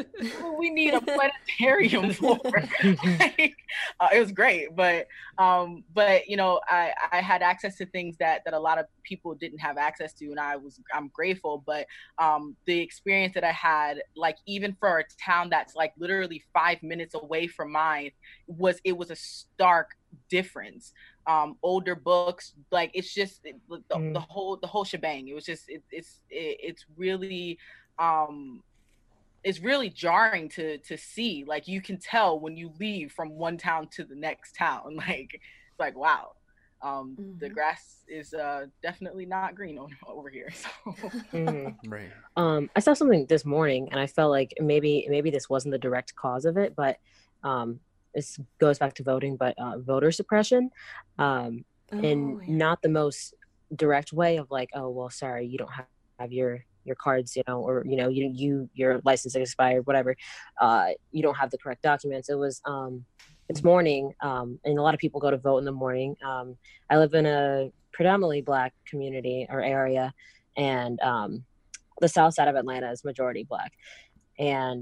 we need a planetarium for. Like, uh, it was great, but um, but you know, I I had access to things that that a lot of people didn't have access to, and I was I'm grateful. But um, the experience that I had, like even for a town that's like literally five minutes away from mine, was it was a stark difference. Um, older books, like it's just it, the, mm. the whole the whole shebang. It was just it, it's it, it's really um, it's really jarring to to see. Like you can tell when you leave from one town to the next town. Like it's like wow, um, mm-hmm. the grass is uh, definitely not green over, over here. So. Mm-hmm. Right. Um, I saw something this morning, and I felt like maybe maybe this wasn't the direct cause of it, but. Um, This goes back to voting, but uh, voter suppression, um, oh, in yeah. not the most direct way of like, oh well, sorry, you don't have, have your your cards, you know, or you know, you you your license expired, whatever. Uh, you don't have the correct documents. It was um, this morning, um, and a lot of people go to vote in the morning. Um, I live in a predominantly Black community or area, and um, the south side of Atlanta is majority Black, and.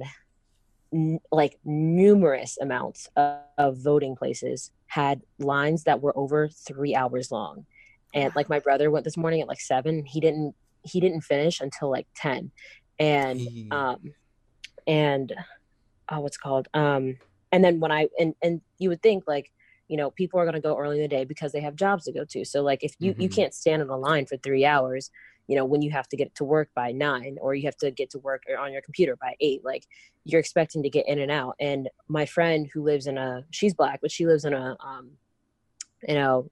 N- like numerous amounts of, of voting places had lines that were over three hours long, and like my brother went this morning at like seven. He didn't he didn't finish until like ten, and um and oh what's it called um and then when I and and you would think like you know people are going to go early in the day because they have jobs to go to. So like if you mm-hmm. you can't stand in a line for three hours. You know, when you have to get to work by nine or you have to get to work on your computer by eight, like you're expecting to get in and out. And my friend who lives in a, she's Black, but she lives in a, um, you know,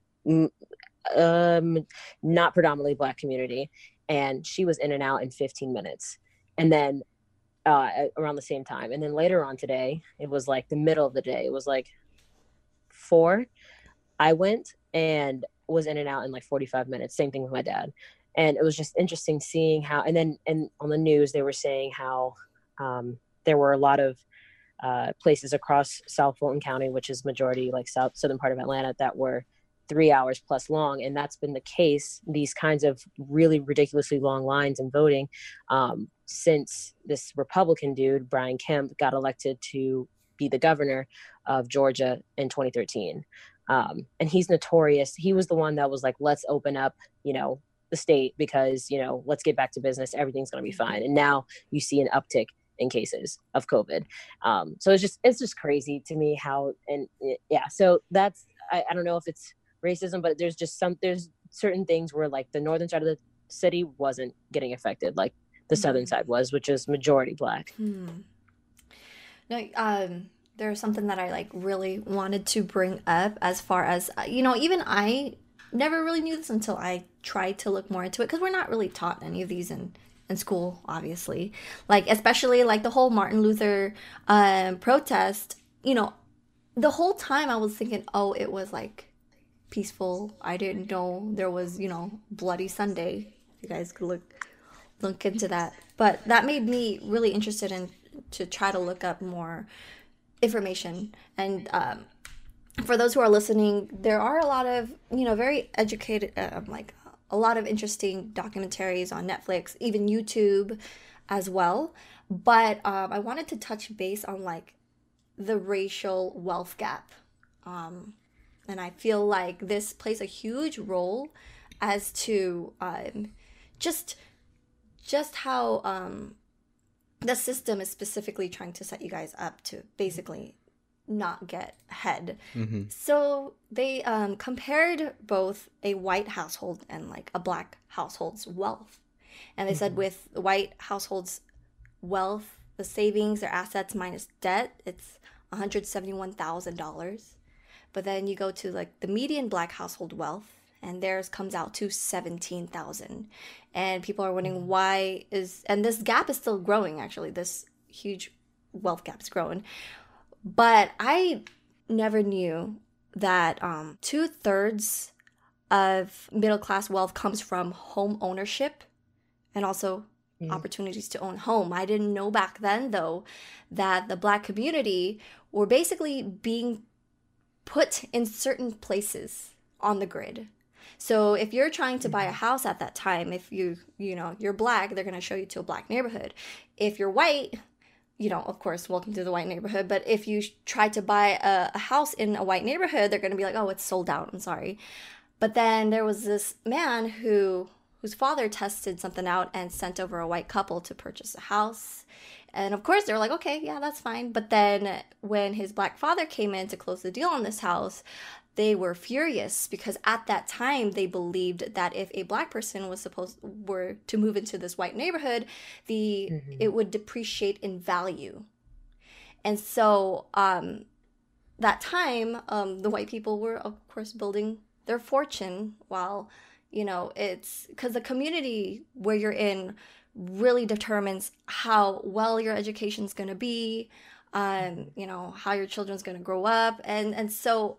um, not predominantly Black community. And she was in and out in fifteen minutes. And then uh, around the same time. And then later on today, it was like the middle of the day. It was like four. I went and was in and out in like forty-five minutes. Same thing with my dad. And it was just interesting seeing how, and then and on the news, they were saying how um, there were a lot of uh, places across South Fulton County, which is majority like south southern part of Atlanta, that were three hours plus long. And that's been the case, these kinds of really ridiculously long lines in voting um, since this Republican dude, Brian Kemp, got elected to be the governor of Georgia in twenty thirteen. Um, and he's notorious. He was the one that was like, let's open up, you know, the state because, you know, let's get back to business. Everything's going to be fine. And now you see an uptick in cases of COVID. Um, so it's just, it's just crazy to me how, and yeah, so that's, I, I don't know if it's racism, but there's just some, there's certain things where like the northern side of the city wasn't getting affected like the southern side was, which is majority Black. Hmm. No, um, there's something that I like really wanted to bring up as far as, you know, even I never really knew this until I tried to look more into it, because we're not really taught any of these in, in school, obviously. Like, especially like the whole Martin Luther um, protest, you know, the whole time I was thinking, oh, it was like peaceful. I didn't know there was, you know, Bloody Sunday. You guys could look look into that. But that made me really interested in to try to look up more information. And um, for those who are listening, there are a lot of, you know, very educated, uh, like a lot of interesting documentaries on Netflix, even YouTube as well. But um, I wanted to touch base on like the racial wealth gap. Um, and I feel like this plays a huge role as to um, just just how um, the system is specifically trying to set you guys up to basically not get ahead. Mm-hmm. So they um, compared both a white household and like a black household's wealth. And they mm-hmm. said with the white household's wealth, the savings, their assets minus debt, it's one hundred seventy-one thousand dollars. But then you go to like the median black household wealth, and theirs comes out to seventeen thousand dollars. And people are wondering why is, and this gap is still growing, actually. This huge wealth gap is growing. But I never knew that um, two-thirds of middle-class wealth comes from home ownership and also mm. opportunities to own home. I didn't know back then, though, that the Black community were basically being put in certain places on the grid. So if you're trying to buy a house at that time, if you, you know, you're Black, they're going to show you to a Black neighborhood. If you're white, you know, of course, welcome to the white neighborhood. But if you try to buy a, a house in a white neighborhood, they're going to be like, oh, it's sold out. I'm sorry. But then there was this man who whose father tested something out and sent over a white couple to purchase a house. And of course, they were like, okay, yeah, that's fine. But then when his Black father came in to close the deal on this house, they were furious because at that time they believed that if a Black person was supposed were to move into this white neighborhood, the mm-hmm. it would depreciate in value. And so um, that time, um, the white people were, of course, building their fortune while, you know, it's because the community where you're in really determines how well your education's going to be, um, you know, how your children's going to grow up. And, and so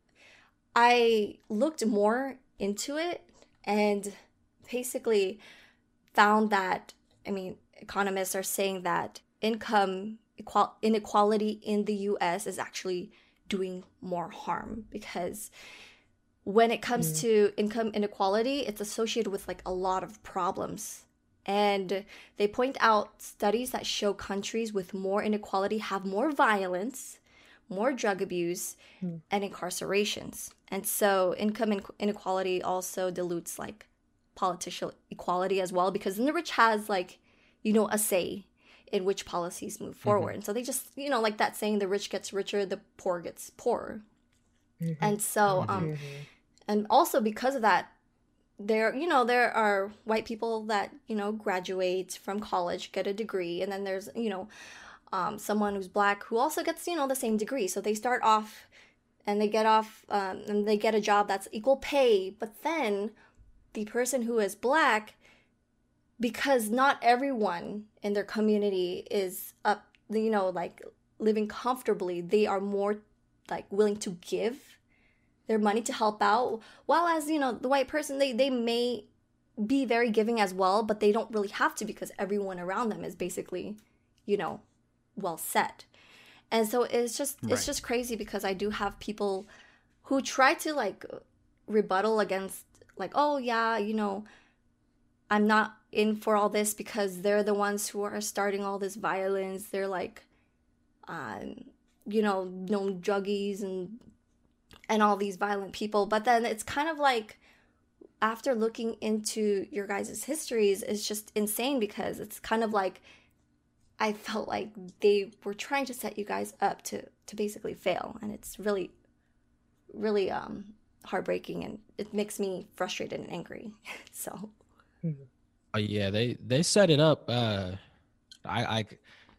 I looked more into it and basically found that, I mean, economists are saying that income equal- inequality in the U S is actually doing more harm, because when it comes mm. to income inequality, it's associated with like a lot of problems. And they point out studies that show countries with more inequality have more violence, more drug abuse, mm. and incarcerations. And so income inequality also dilutes like political equality as well, because then the rich has like, you know, a say in which policies move forward. Mm-hmm. And so they just, you know, like that saying, the rich gets richer, the poor gets poorer. Mm-hmm. And so, um, mm-hmm. and also because of that, there, you know, there are white people that, you know, graduate from college, get a degree, and then there's, you know, um, someone who's Black who also gets, you know, the same degree. So they start off and they get off um, and they get a job that's equal pay. But then the person who is Black, because not everyone in their community is up, you know, like living comfortably, they are more like willing to give their money to help out. While as, you know, the white person, they, they may be very giving as well, but they don't really have to because everyone around them is basically, you know, well set. And so it's just right. it's just crazy because I do have people who try to like rebuttal against like, oh yeah, you know, I'm not in for all this because they're the ones who are starting all this violence. They're like, um, you know, known druggies and and all these violent people. But then it's kind of like, after looking into your guys' histories, it's just insane because it's kind of like, I felt like they were trying to set you guys up to, to basically fail. And it's really, really um, heartbreaking, and it makes me frustrated and angry. So. Oh, yeah, they, they set it up. Uh, I, I,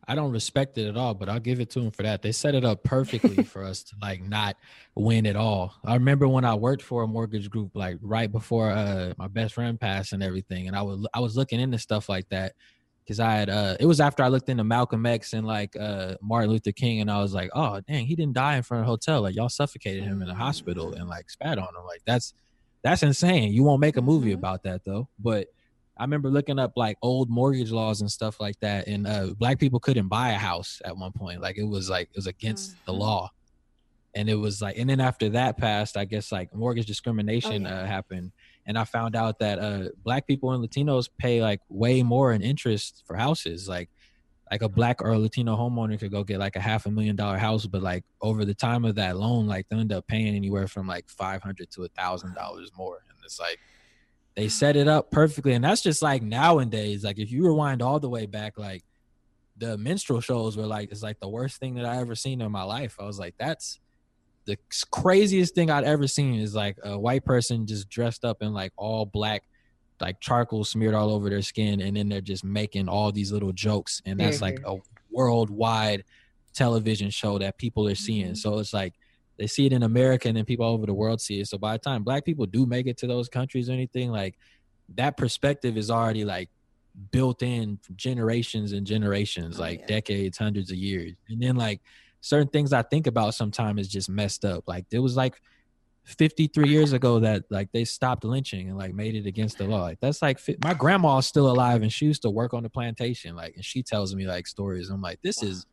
I don't respect it at all, but I'll give it to them for that. They set it up perfectly for us to like not win at all. I remember when I worked for a mortgage group, like right before uh, my best friend passed and everything, and I was I was looking into stuff like that because I had uh, it was after I looked into Malcolm X and like uh, Martin Luther King, and I was like, oh dang, he didn't die in front of a hotel. Like y'all suffocated him in a hospital and like spat on him. Like that's that's insane. You won't make a movie about that though, but. I remember looking up like old mortgage laws and stuff like that, and uh, black people couldn't buy a house at one point. Like it was like it was against mm-hmm. the law, and it was like, and then after that passed, I guess like mortgage discrimination oh, yeah. uh, happened, and I found out that uh, black people and Latinos pay like way more in interest for houses. Like like a black or a Latino homeowner could go get like a half a million dollar house, but like over the time of that loan, like they end up paying anywhere from like five hundred to a thousand dollars more, and it's like. They set it up perfectly. And that's just like nowadays, like if you rewind all the way back, like the minstrel shows were like, it's like the worst thing that I ever seen in my life. I was like, that's the craziest thing I'd ever seen is like a white person just dressed up in like all black, like charcoal smeared all over their skin. And then they're just making all these little jokes. And that's mm-hmm. like a worldwide television show that people are seeing. Mm-hmm. So it's like, they see it in America and then people all over the world see it. So by the time black people do make it to those countries or anything, like that perspective is already like built in generations and generations, oh, like yeah. decades, hundreds of years. And then like certain things I think about sometimes is just messed up. Like it was like fifty-three years ago that like they stopped lynching and like made it against the law. Like that's like, my grandma's still alive and she used to work on the plantation. Like, and she tells me like stories. I'm like, this is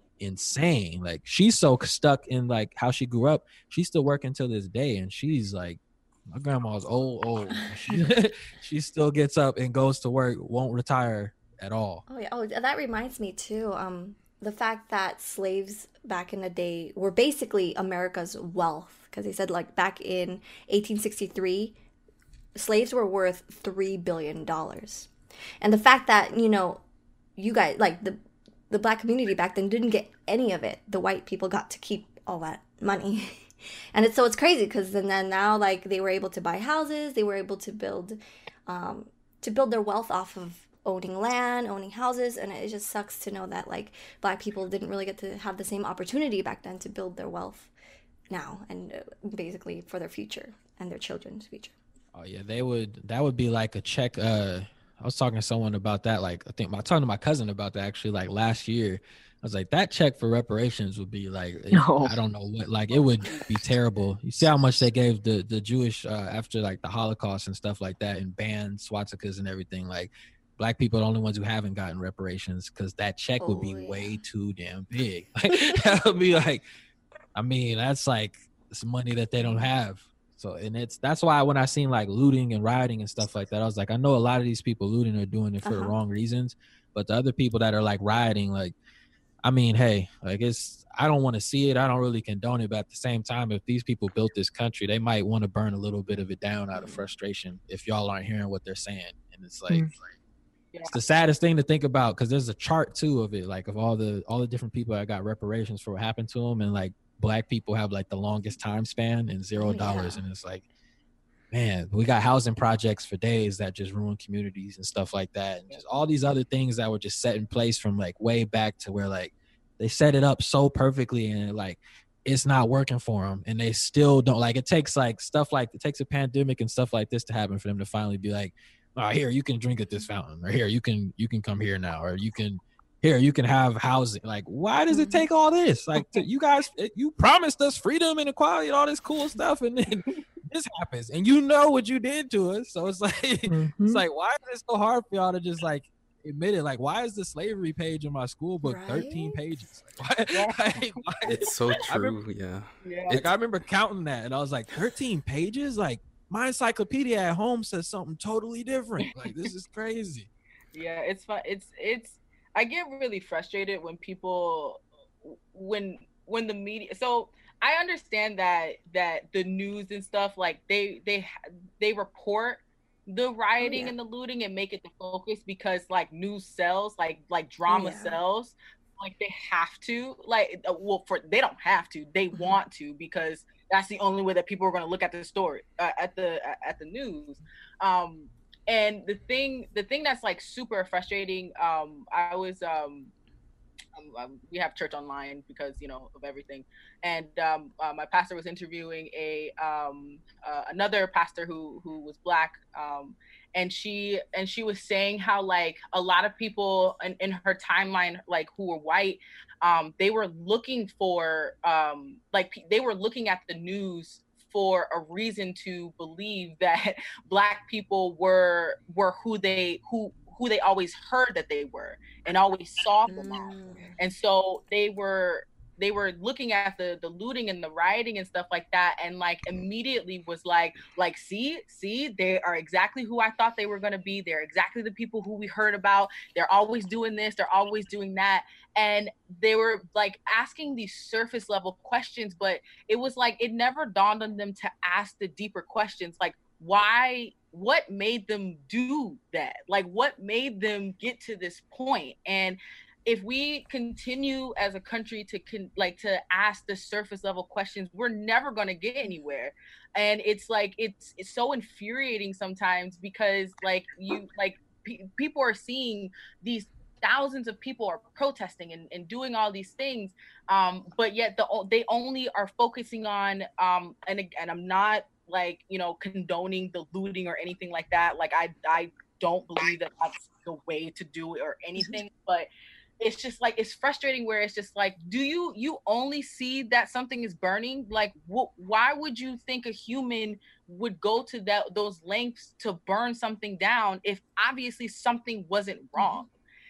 insane. Like she's so stuck in like how she grew up, she's still working till this day, and she's like, my grandma's old old she, she still gets up and goes to work, won't retire at all. Oh yeah. Oh, that reminds me too, um the fact that slaves back in the day were basically America's wealth, because they said like back in eighteen sixty-three slaves were worth three billion dollars. And the fact that, you know, you guys like the the black community back then didn't get any of it. The white people got to keep all that money. And it's so it's crazy because then, then now like they were able to buy houses, they were able to build um, to build their wealth off of owning land, owning houses, and it just sucks to know that like black people didn't really get to have the same opportunity back then to build their wealth now and uh, basically for their future and their children's future. Oh yeah, they would that would be like a check uh I was talking to someone about that. Like, I think I was talking to my cousin about that actually, like last year. I was like, that check for reparations would be like, no. I don't know what, like it would be terrible. You see how much they gave the, the Jewish uh, after like the Holocaust and stuff like that, and banned swastikas and everything. Like black people are the only ones who haven't gotten reparations because that check oh, would be yeah. way too damn big. Like, that would be like, I mean, that's like some money that they don't have. So, and it's, that's why when I seen like looting and rioting and stuff like that, I was like, I know a lot of these people looting are doing it for uh-huh. the wrong reasons, but the other people that are like rioting, like, I mean, hey, like it's, I don't want to see it. I don't really condone it. But at the same time, if these people built this country, they might want to burn a little bit of it down out of frustration if y'all aren't hearing what they're saying. And it's like, mm-hmm. it's the saddest thing to think about, because there's a chart too of it, like of all the, all the different people that got reparations for what happened to them. And like, black people have like the longest time span and zero dollars. Yeah. And it's like, man, we got housing projects for days that just ruin communities and stuff like that. And just all these other things that were just set in place from like way back to where like they set it up so perfectly and like it's not working for them. And they still don't, like, it takes like stuff like it takes a pandemic and stuff like this to happen for them to finally be like, oh, here, you can drink at this fountain, or here, you can, you can come here now, or you can, here, you can have housing. Like, why does it take all this? Like, to, you guys, you promised us freedom and equality and all this cool stuff, and then this happens, and you know what you did to us. So it's like, mm-hmm. it's like, why is it so hard for y'all to just like admit it? Like, why is the slavery page in my school book right? thirteen pages? Like, why, like, why? It's so true. Remember, yeah. yeah. Like, I remember counting that, and I was like, thirteen pages? Like, my encyclopedia at home says something totally different. Like, this is crazy. Yeah, it's fun. It's it's. I get really frustrated when people, when when the media. So I understand that that the news and stuff, like they they they report the rioting oh, yeah. and the looting and make it the focus because like news sells, like like drama yeah. sells, like they have to, like well for they don't have to, they mm-hmm. want to, because that's the only way that people are going to look at the story uh, at the at the news. Um, And the thing, the thing that's like super frustrating, um, I was, um, um, we have church online because, you know, of everything. And um, uh, my pastor was interviewing a um, uh, another pastor who who was Black, um, and she and she was saying how like a lot of people in, in her timeline, like who were white, um, they were looking for um, like they were looking at the news for a reason to believe that Black people were were who they who who they always heard that they were and always saw them as. And so they were they were looking at the the looting and the rioting and stuff like that, and like immediately was like like see see they are exactly who I thought they were going to be. They're exactly the people who we heard about. They're always doing this, they're always doing that. And they were like asking these surface level questions, but it was like it never dawned on them to ask the deeper questions, like why, what made them do that? Like what made them get to this point? And if we continue as a country to con- like to ask the surface level questions, we're never going to get anywhere. And it's like it's it's so infuriating sometimes because like you like pe- people are seeing these thousands of people are protesting and, and doing all these things, um, but yet the they only are focusing on um, and and I'm not like you know condoning the looting or anything like that. Like I I don't believe that that's the way to do it or anything, but it's just like it's frustrating where it's just like, do you you only see that something is burning? Like wh- why would you think a human would go to that those lengths to burn something down if obviously something wasn't wrong?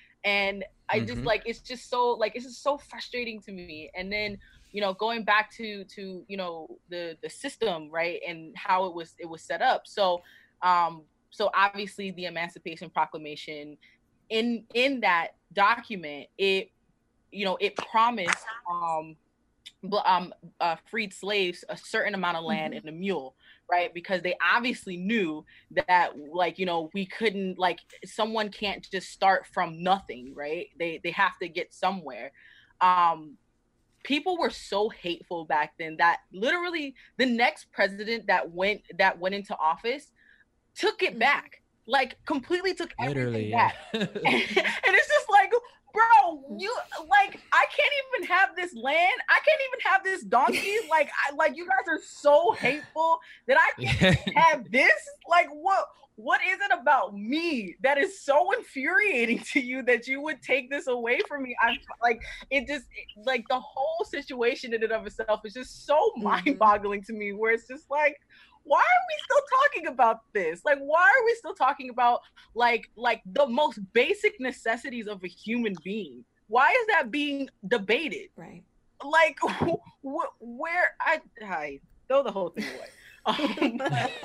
And I just mm-hmm. like it's just so like it's just so frustrating to me. And then you know going back to to you know the the system, right, and how it was it was set up. So um so obviously the Emancipation Proclamation, in in that document, it you know it promised um um uh, freed slaves a certain amount of land mm-hmm. and a mule, right? Because they obviously knew that like you know we couldn't like someone can't just start from nothing, right? They they have to get somewhere. Um people were so hateful back then that literally the next president that went that went into office took it back. Like completely took everything Literally, back. Yeah. and, and it's just like, bro, you like I can't even have this land. I can't even have this donkey. Like I like you guys are so hateful that I can't have this. Like what what is it about me that is so infuriating to you that you would take this away from me? I like it just it, like the whole situation in and of itself is just so mm-hmm. mind-boggling to me, where it's just like, why are we still talking about this? Like, why are we still talking about like like the most basic necessities of a human being? Why is that being debated? Right. Like, wh- where I I throw the whole thing away. Um,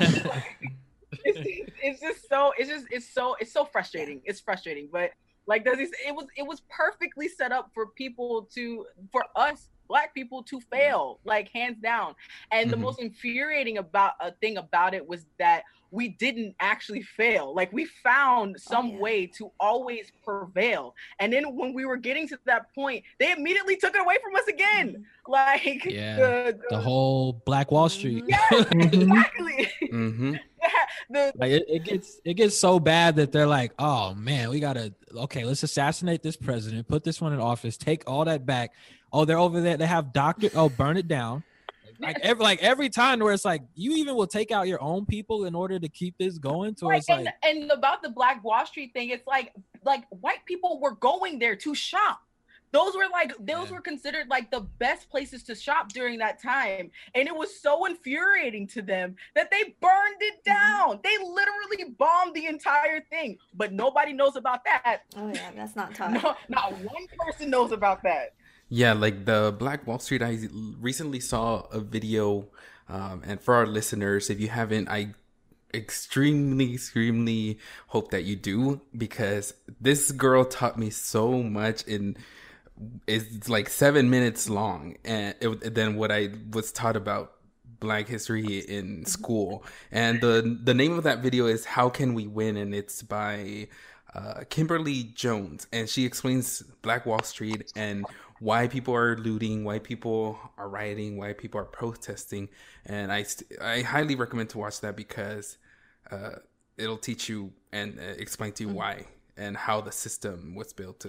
it's, it's just so it's just it's so it's so frustrating. It's frustrating, but like does it was it was perfectly set up for people to for us. Black people to fail, like hands down. And mm-hmm. the most infuriating about a uh, thing about it was that we didn't actually fail. Like we found some oh, yeah. way to always prevail. And then when we were getting to that point, they immediately took it away from us again. Mm-hmm. Like yeah, the, the, the whole Black Wall Street. Yes, exactly. mm-hmm. the, like it, it gets it gets so bad that they're like, oh man, we gotta okay, let's assassinate this president, put this one in office, take all that back. Oh, they're over there. They have doctor. Oh, burn it down. Like every like every time where it's like you even will take out your own people in order to keep this going. So right, it's and, like and about the Black Wall Street thing, it's like like white people were going there to shop. Those were like those yeah. were considered like the best places to shop during that time, and it was so infuriating to them that they burned it down. They literally bombed the entire thing, but nobody knows about that. Oh yeah, that's not tough. No, not one person knows about that. Yeah, like the Black Wall Street, I recently saw a video, um, and for our listeners, if you haven't, I extremely, extremely hope that you do, because this girl taught me so much in, it's like seven minutes long, and it, then what I was taught about Black history in school. And the the name of that video is How Can We Win? And it's by uh, Kimberly Jones, and she explains Black Wall Street and why people are looting, why people are rioting, why people are protesting. And I, st- I highly recommend to watch that because uh, it'll teach you and uh, explain to you mm-hmm. why and how the system was built to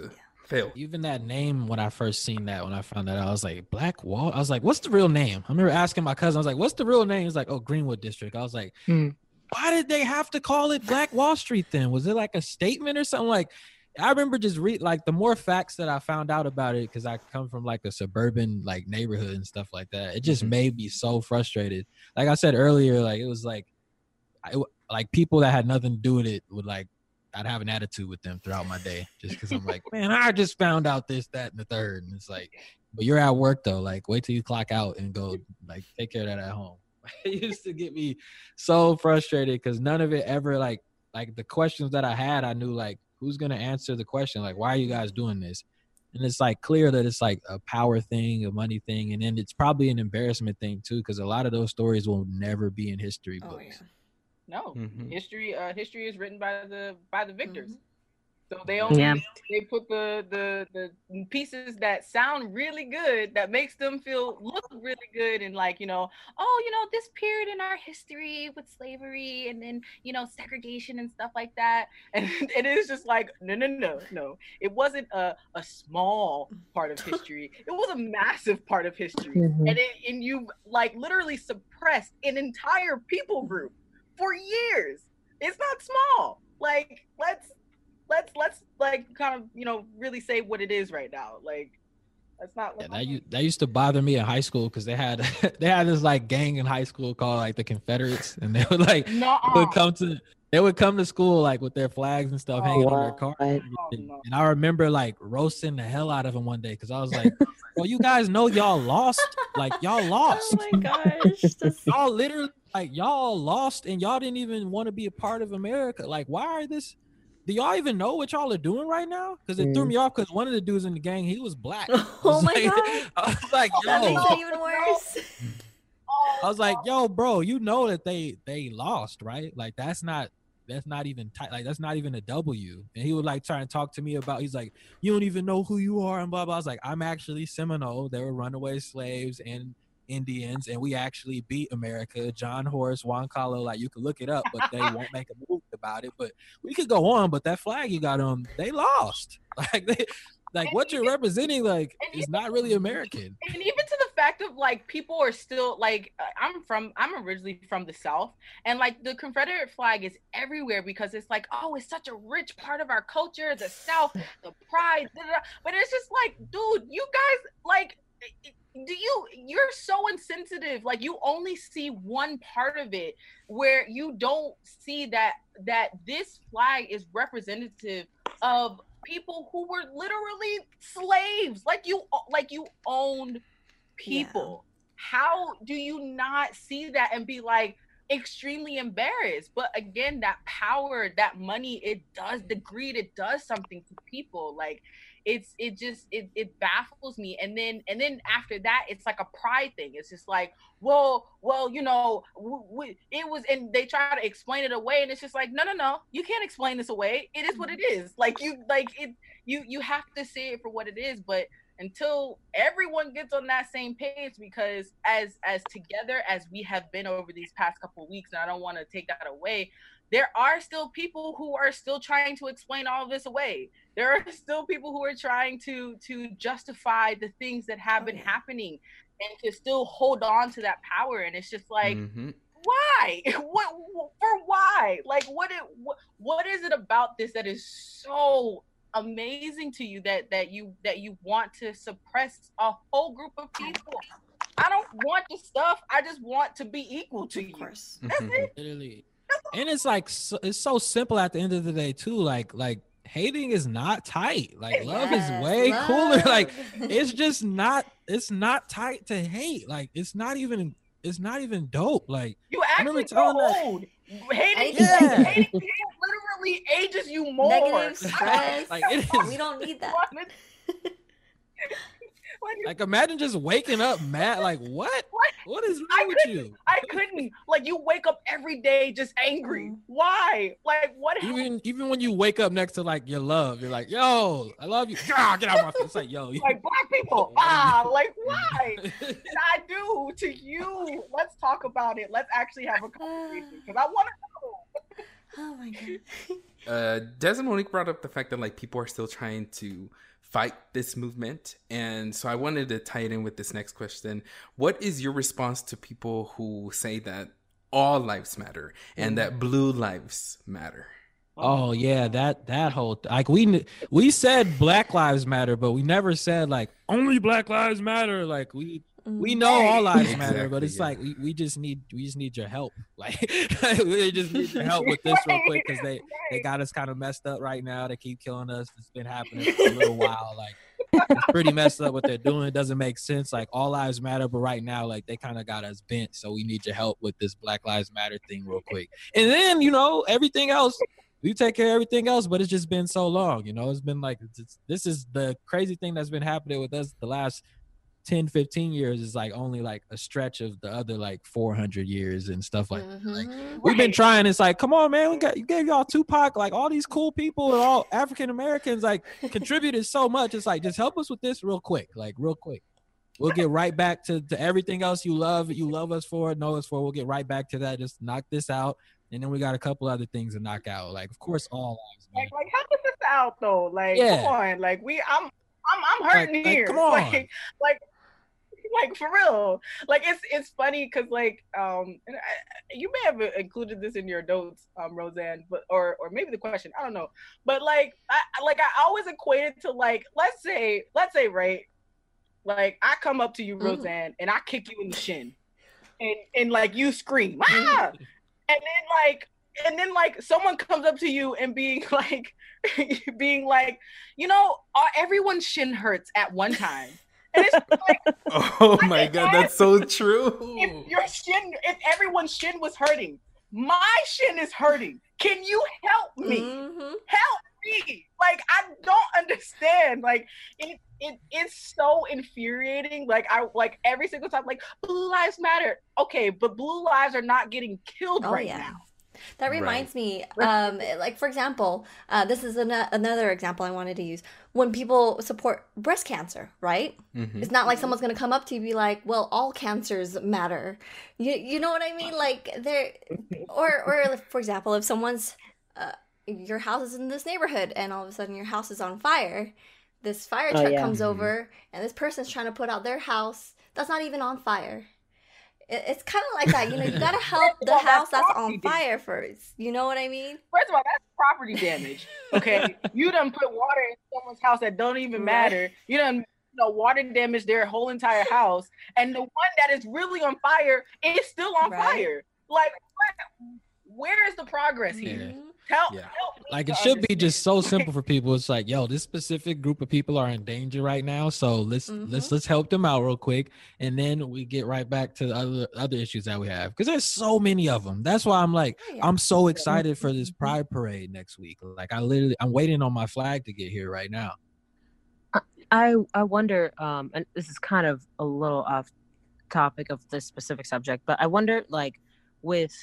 Phil. Even that name, when I first seen that, when I found that out, I was like, Black Wall? I was like, what's the real name? I remember asking my cousin, I was like, what's the real name? He's like, oh, Greenwood District. I was like, Hmm. why did they have to call it Black Wall Street then? Was it like a statement or something? Like, I remember just read like the more facts that I found out about it, because I come from like a suburban like neighborhood and stuff like that. It just Mhm. made me so frustrated. Like I said earlier, like it was like, I, like people that had nothing to do with it would like, I'd have an attitude with them throughout my day, just because I'm like, man, I just found out this, that, and the third, and it's like, but you're at work though. Like, wait till you clock out and go like take care of that at home. It used to get me so frustrated because none of it ever like like the questions that I had, I knew like who's gonna answer the question, like why are you guys doing this? And it's like clear that it's like a power thing, a money thing, and then it's probably an embarrassment thing too, because a lot of those stories will never be in history books. Oh, yeah. No, Mhm. history. Uh, history is written by the by the victors. Mhm. So they only Yeah. they put the, the the pieces that sound really good, that makes them feel look really good, and like, you know, oh, you know, this period in our history with slavery and then, you know, segregation and stuff like that. And it is just like, no, no, no, no. It wasn't a, a small part of history. It was a massive part of history. Mhm. And it, and you like literally suppressed an entire people group for years. It's not small. Like, let's let's let's like kind of, you know, really say what it is right now. Like, that's not Yeah, that, u- that used to bother me in high school because they had they had this like gang in high school called like the Confederates, and they would like no they would come to they would come to school like with their flags and stuff Oh, hanging on their what? car. Oh, And, no. and I remember like roasting the hell out of them one day because I was like, well, you guys know y'all lost. Like y'all lost. Oh my gosh. That's- Y'all literally like y'all lost and y'all didn't even want to be a part of America. Like, why are this? Do y'all even know what y'all are doing right now? Because it threw Mm. me off because one of the dudes in the gang, he was black. I Oh was my like- God. I was like, that yo, makes it even worse. I was like, yo, bro, you know that they they lost, right? Like that's not that's not even tight. Like that's not even a W. And he would like try and talk to me about. He's like, you don't even know who you are and blah blah. I was like, I'm actually Seminole. They were runaway slaves and Indians, and we actually beat America. John Horace, Juan Carlo. Like you could look it up, but they won't make a move about it. But we could go on. But that flag you got on, they lost. Like they. Like what you're representing, like, is not really American. And even to the fact of like people are still like, uh, I'm from I'm originally from the South, and like the Confederate flag is everywhere because it's like, oh, it's such a rich part of our culture, the South, the pride, da, da, da. But it's just like, dude, you guys like, do you you're so insensitive. Like you only see one part of it, where you don't see that that this flag is representative of people who were literally slaves. Like you like you owned people. How do you not see that and be like extremely embarrassed? But again, that power, that money, it does, the greed, it does something to people. Like it's it just it, it baffles me. And then and then after that, it's like a pride thing. It's just like, well well you know w- w- it was, and they try to explain it away, and it's just like, no no no you can't explain this away. It is what it is. Like you like it you you have to see it for what it is. But until everyone gets on that same page, because as as together as we have been over these past couple of weeks, and I don't want to take that away, there are still people who are still trying to explain all of this away. There are still people who are trying to to justify the things that have been happening and to still hold on to that power. And it's just like, Mhm. why? What for? Why? Like, what? It, what? What is it about this that is so amazing to you that that you that you want to suppress a whole group of people? I don't want the stuff. I just want to be equal to you. Of course. That's Mhm. it. Literally. And it's like so, it's so simple at the end of the day too. Like like hating is not tight. Like love is Yes, way love. cooler. Like it's just not it's not tight to hate. Like it's not even it's not even dope. Like You I remember actually grow telling that- old. Hating, Yeah. hating people literally ages you more. Negative stress. Like, it is- We don't need that. Like, like imagine just waking up mad. Like what? What? What is I wrong with couldn't- you? I couldn't. Like you wake up every day just angry. Mhm. Why? Like what? happened? Even even when you wake up next to like your love, you're like, yo, I love you. Ah, get out of my face. It's like, yo, you, Like black people. Ah, like why did I do to you? Let's talk about it. Let's actually have a conversation because I want to know. Oh my god. Uh, Des and Monique brought up the fact that like people are still trying to fight this movement. And so I wanted to tie it in with this next question. What is your response to people who say that all lives matter and that blue lives matter? Oh yeah, that that whole like we we said Black Lives Matter, but we never said like only Black Lives Matter. Like we we know all lives Exactly, matter, but it's yeah. like we, we just need we just need your help. Like we just need your help with this real quick because they they got us kind of messed up right now. They keep killing us. It's been happening for a little while. Like it's pretty messed up what they're doing. It doesn't make sense. Like all lives matter, but right now like they kind of got us bent. So we need your help with this Black Lives Matter thing real quick. And then you know everything else. We take care of everything else, but it's just been so long, you know, it's been like, it's, this is the crazy thing that's been happening with us the last ten, fifteen years is like only like a stretch of the other like four hundred years and stuff like Mm-hmm. that. Like we've been trying. It's like, come on, man, we got, you gave y'all Tupac, like all these cool people and all African-Americans like contributed so much. It's like, just help us with this real quick, like real quick. We'll get right back to, to everything else you love. You love us for, know us for. We'll get right back to that. Just knock this out. And then we got a couple other things to knock out. Like, of course, all lives matter. Like, like help us this out though. Like, Yeah. come on. Like, we, I'm, I'm, I'm hurting Like- like, here. come on. Like, like, like for real. Like, it's, it's funny because like, um, and I, you may have included this in your notes, um, Roseanne, but or, or maybe the question. I don't know. But like, I, I- like, I always equate it to like, let's say, let's say, right. Like, I come up to you, Mm. Roseanne, and I kick you in the shin, and and like you scream, ah, and then like, and then like someone comes up to you and being like, being like, you know, uh, everyone's shin hurts at one time, and it's like, Oh my God, that's so true. if your shin, if everyone's shin was hurting, my shin is hurting. Can you help me? Mhm. Help me. Like, I don't understand. Like, it, it it's so infuriating. Like, I like every single time, like, blue lives matter. Okay, but blue lives are not getting killed Oh, right yeah. now. That reminds me, um, like for example, uh, this is an- another example I wanted to use. When people support breast cancer, right? Mhm. It's not like someone's gonna come up to you and be like, "Well, all cancers matter." You you know what I mean? Like there, or or for example, if someone's uh, your house is in this neighborhood and all of a sudden your house is on fire, this fire Oh, truck yeah. comes over and this person's trying to put out their house that's not even on fire. It, it's kind of like that, you know. You gotta help the Well, that's house that's property on damage. fire first. You know what I mean? First of all, that's property damage. Okay, you done put water in someone's house that don't even Right. matter. You done, you know, water damage their whole entire house, and the one that is really on fire is still on Right. fire. Like, what, where is the progress here? Yeah. Mhm. Help, Yeah. help me Like to it should be understand. just so simple for people. It's like, yo, this specific group of people are in danger right now, so let's let's Mhm. let's help them out real quick, and then we get right back to the other other issues that we have because there's so many of them. That's why I'm like, Oh, yeah. I'm so excited for this Pride Parade next week. Like I literally, I'm waiting on my flag to get here right now. I I wonder, um, and this is kind of a little off topic of this specific subject, but I wonder, like, with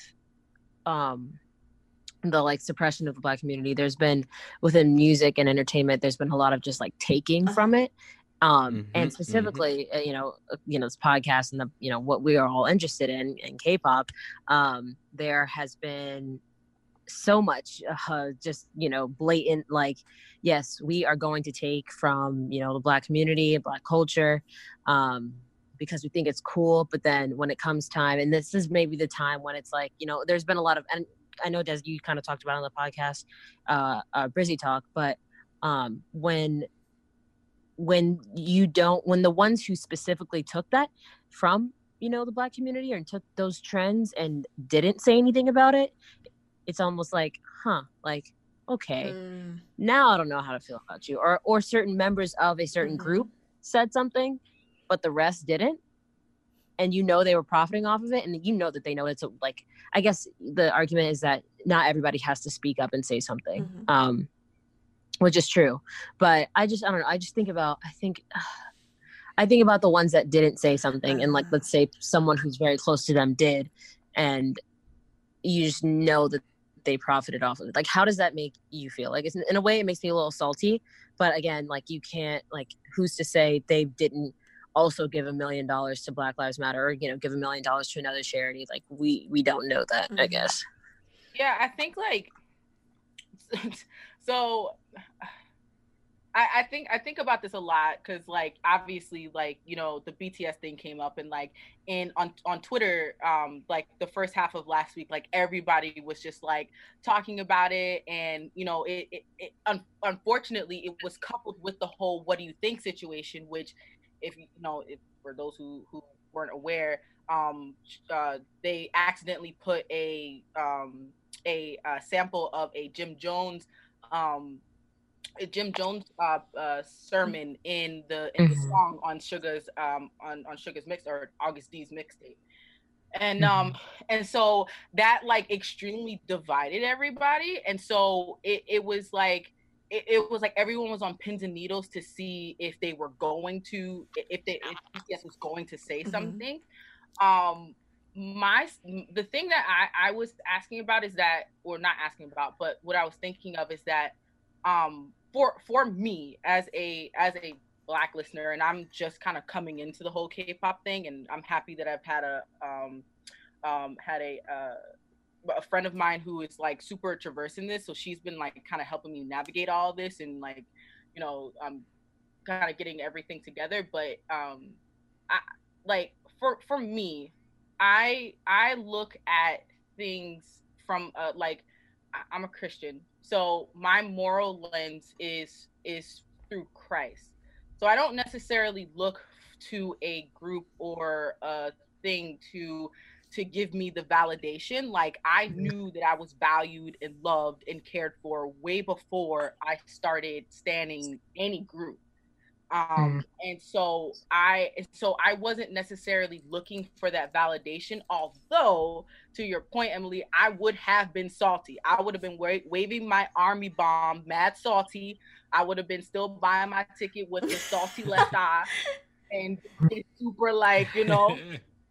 um the like suppression of the Black community, there's been within music and entertainment, there's been a lot of just like taking from it, um, Mhm, and specifically, uh, you know, uh, you know, this podcast and the you know what we are all interested in in K-pop, um, there has been so much uh, just you know blatant like yes we are going to take from you know the Black community, Black culture, um because we think it's cool, but then when it comes time, and this is maybe the time when it's like you know there's been a lot of, and I know Des, you kind of talked about it on the podcast, uh, uh Brizzy Talk, but um when when you don't when the ones who specifically took that from you know the Black community and took those trends and didn't say anything about it, it's almost like, huh, like, okay, Mm. now I don't know how to feel about you. Or or certain members of a certain Mhm. group said something, but the rest didn't. And you know they were profiting off of it, and you know that they know it's a, like, I guess the argument is that not everybody has to speak up and say something, Mhm. um, which is true. But I just, I don't know, I just think about, I think, I think about the ones that didn't say something, and like, Uh. let's say someone who's very close to them did, and you just know that they profited off of it. Like, how does that make you feel? Like, it's, in a way, it makes me a little salty. But again, like, you can't, like, who's to say they didn't also give a million dollars to Black Lives Matter, or you know, give a million dollars to another charity? Like, we we don't know that, I Mhm. guess. Yeah, I think like so I, I think I think about this a lot because, like, obviously, like, you know, the B T S thing came up, and like in on on Twitter, um, like the first half of last week, like everybody was just like talking about it, and you know, it, it, it un- unfortunately it was coupled with the whole "what do you think" situation, which, if you know, if for those who who weren't aware, um, uh, they accidentally put a um a uh, sample of a Jim Jones um. Jim Jones uh, uh, sermon in the in the Mhm. song on Sugar's um on on Sugar's mix or August D's mixtape, and um and so that like extremely divided everybody, and so it it was like it, it was like everyone was on pins and needles to see if they were going to if they if B T S was going to say Mhm. something. Um, my the thing that I I was asking about is that, or not asking about, but what I was thinking of is that um for for me as a as a Black listener, and I'm just kind of coming into the whole K-pop thing, and I'm happy that I've had a um um had a uh a friend of mine who is like super traversing this, so she's been like kind of helping me navigate all this, and like, you know, I'm kind of getting everything together. But um I like for for me, I I look at things from uh, like I- I'm a Christian, so my moral lens is is through Christ. So I don't necessarily look to a group or a thing to to give me the validation. Like, I knew that I was valued and loved and cared for way before I started standing any group. Um, and so I, so I wasn't necessarily looking for that validation. Although, to your point, Emily, I would have been salty. I would have been wa- waving my army bomb, mad salty. I would have been still buying my ticket with the salty left eye, and it's super like, you know.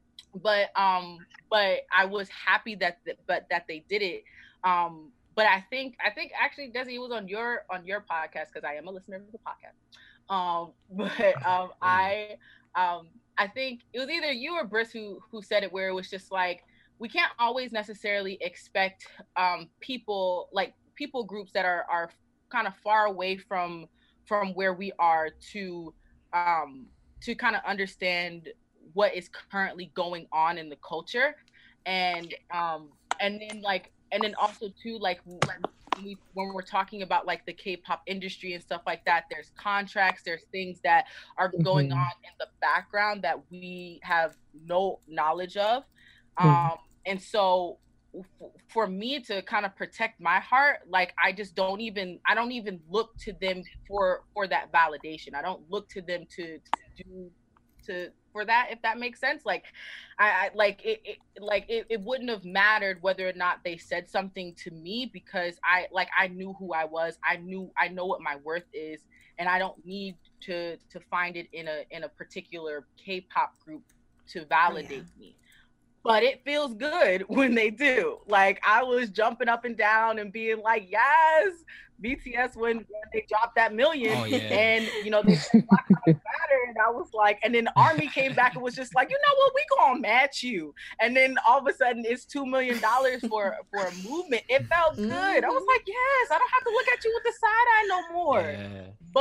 But um, but I was happy that, th- but that they did it. Um, but I think, I think actually, Desi, it was on your on your podcast, because I am a listener of the podcast. Um, but um, I um, I think it was either you or Briss who who said it, where it was just like, we can't always necessarily expect um, people like people groups that are are kind of far away from from where we are to um, to kind of understand what is currently going on in the culture, and um, and then like and then also too, like we, when we're talking about like the K-pop industry and stuff like that, there's contracts, there's things that are going Mhm. on in the background that we have no knowledge of. Mhm. Um, and so f- for me to kind of protect my heart, like I just don't even, I don't even look to them for, for that validation. I don't look to them to, to do, to, for that, if that makes sense. Like, I, I like it, it like it, it wouldn't have mattered whether or not they said something to me, because I like I knew who I was. I knew I know what my worth is, and I don't need to to find it in a in a particular K-pop group to validate Oh, yeah. me. But it feels good when they do. Like, I was jumping up and down and being like, yes, B T S, when, when they dropped that million. Oh, yeah. And, you know, they said Black Lives Matter. And I was like, and then Army came back and was just like, you know what, we gonna match you. And then all of a sudden it's two million dollars for, for a movement. It felt good. I was like, yes, I don't have to look at you with the side eye no more. Yeah.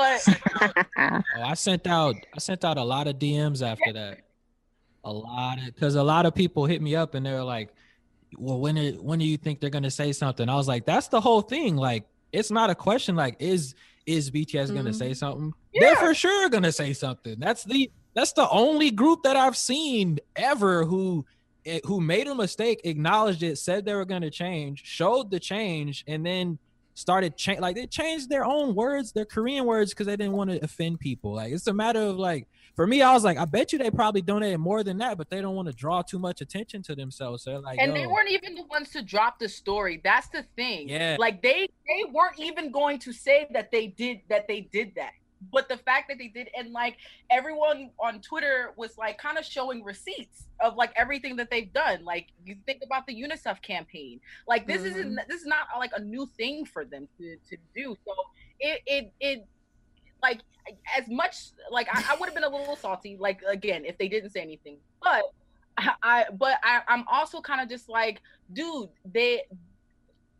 But Oh, I sent out I sent out a lot of D Ms after that. A lot of, because a lot of people hit me up and they were like, well, when it, when do you think they're gonna say something? I was like, that's the whole thing. Like, it's not a question like, is is B T S gonna say something? They're Yeah. for sure gonna say something. That's the that's the only group that I've seen ever who eh, who made a mistake, acknowledged it, said they were gonna change, showed the change, and then started change. Like, they changed their own words, their Korean words, because they didn't want to offend people. Like, it's a matter of like, for me, I was like, I bet you they probably donated more than that, but they don't want to draw too much attention to themselves. So they're like, and yo, they weren't even the ones to drop the story. That's the thing. Yeah. Like, they they weren't even going to say that they did that they did that. But the fact that they did, and like everyone on Twitter was like kind of showing receipts of like everything that they've done. Like, you think about the UNICEF campaign. Like, this Mhm. isn't this is not like a new thing for them to, to do. So it it it like, as much like I, I would have been a little salty, like, again, if they didn't say anything. But I, I but I, I'm also kind of just like, dude, they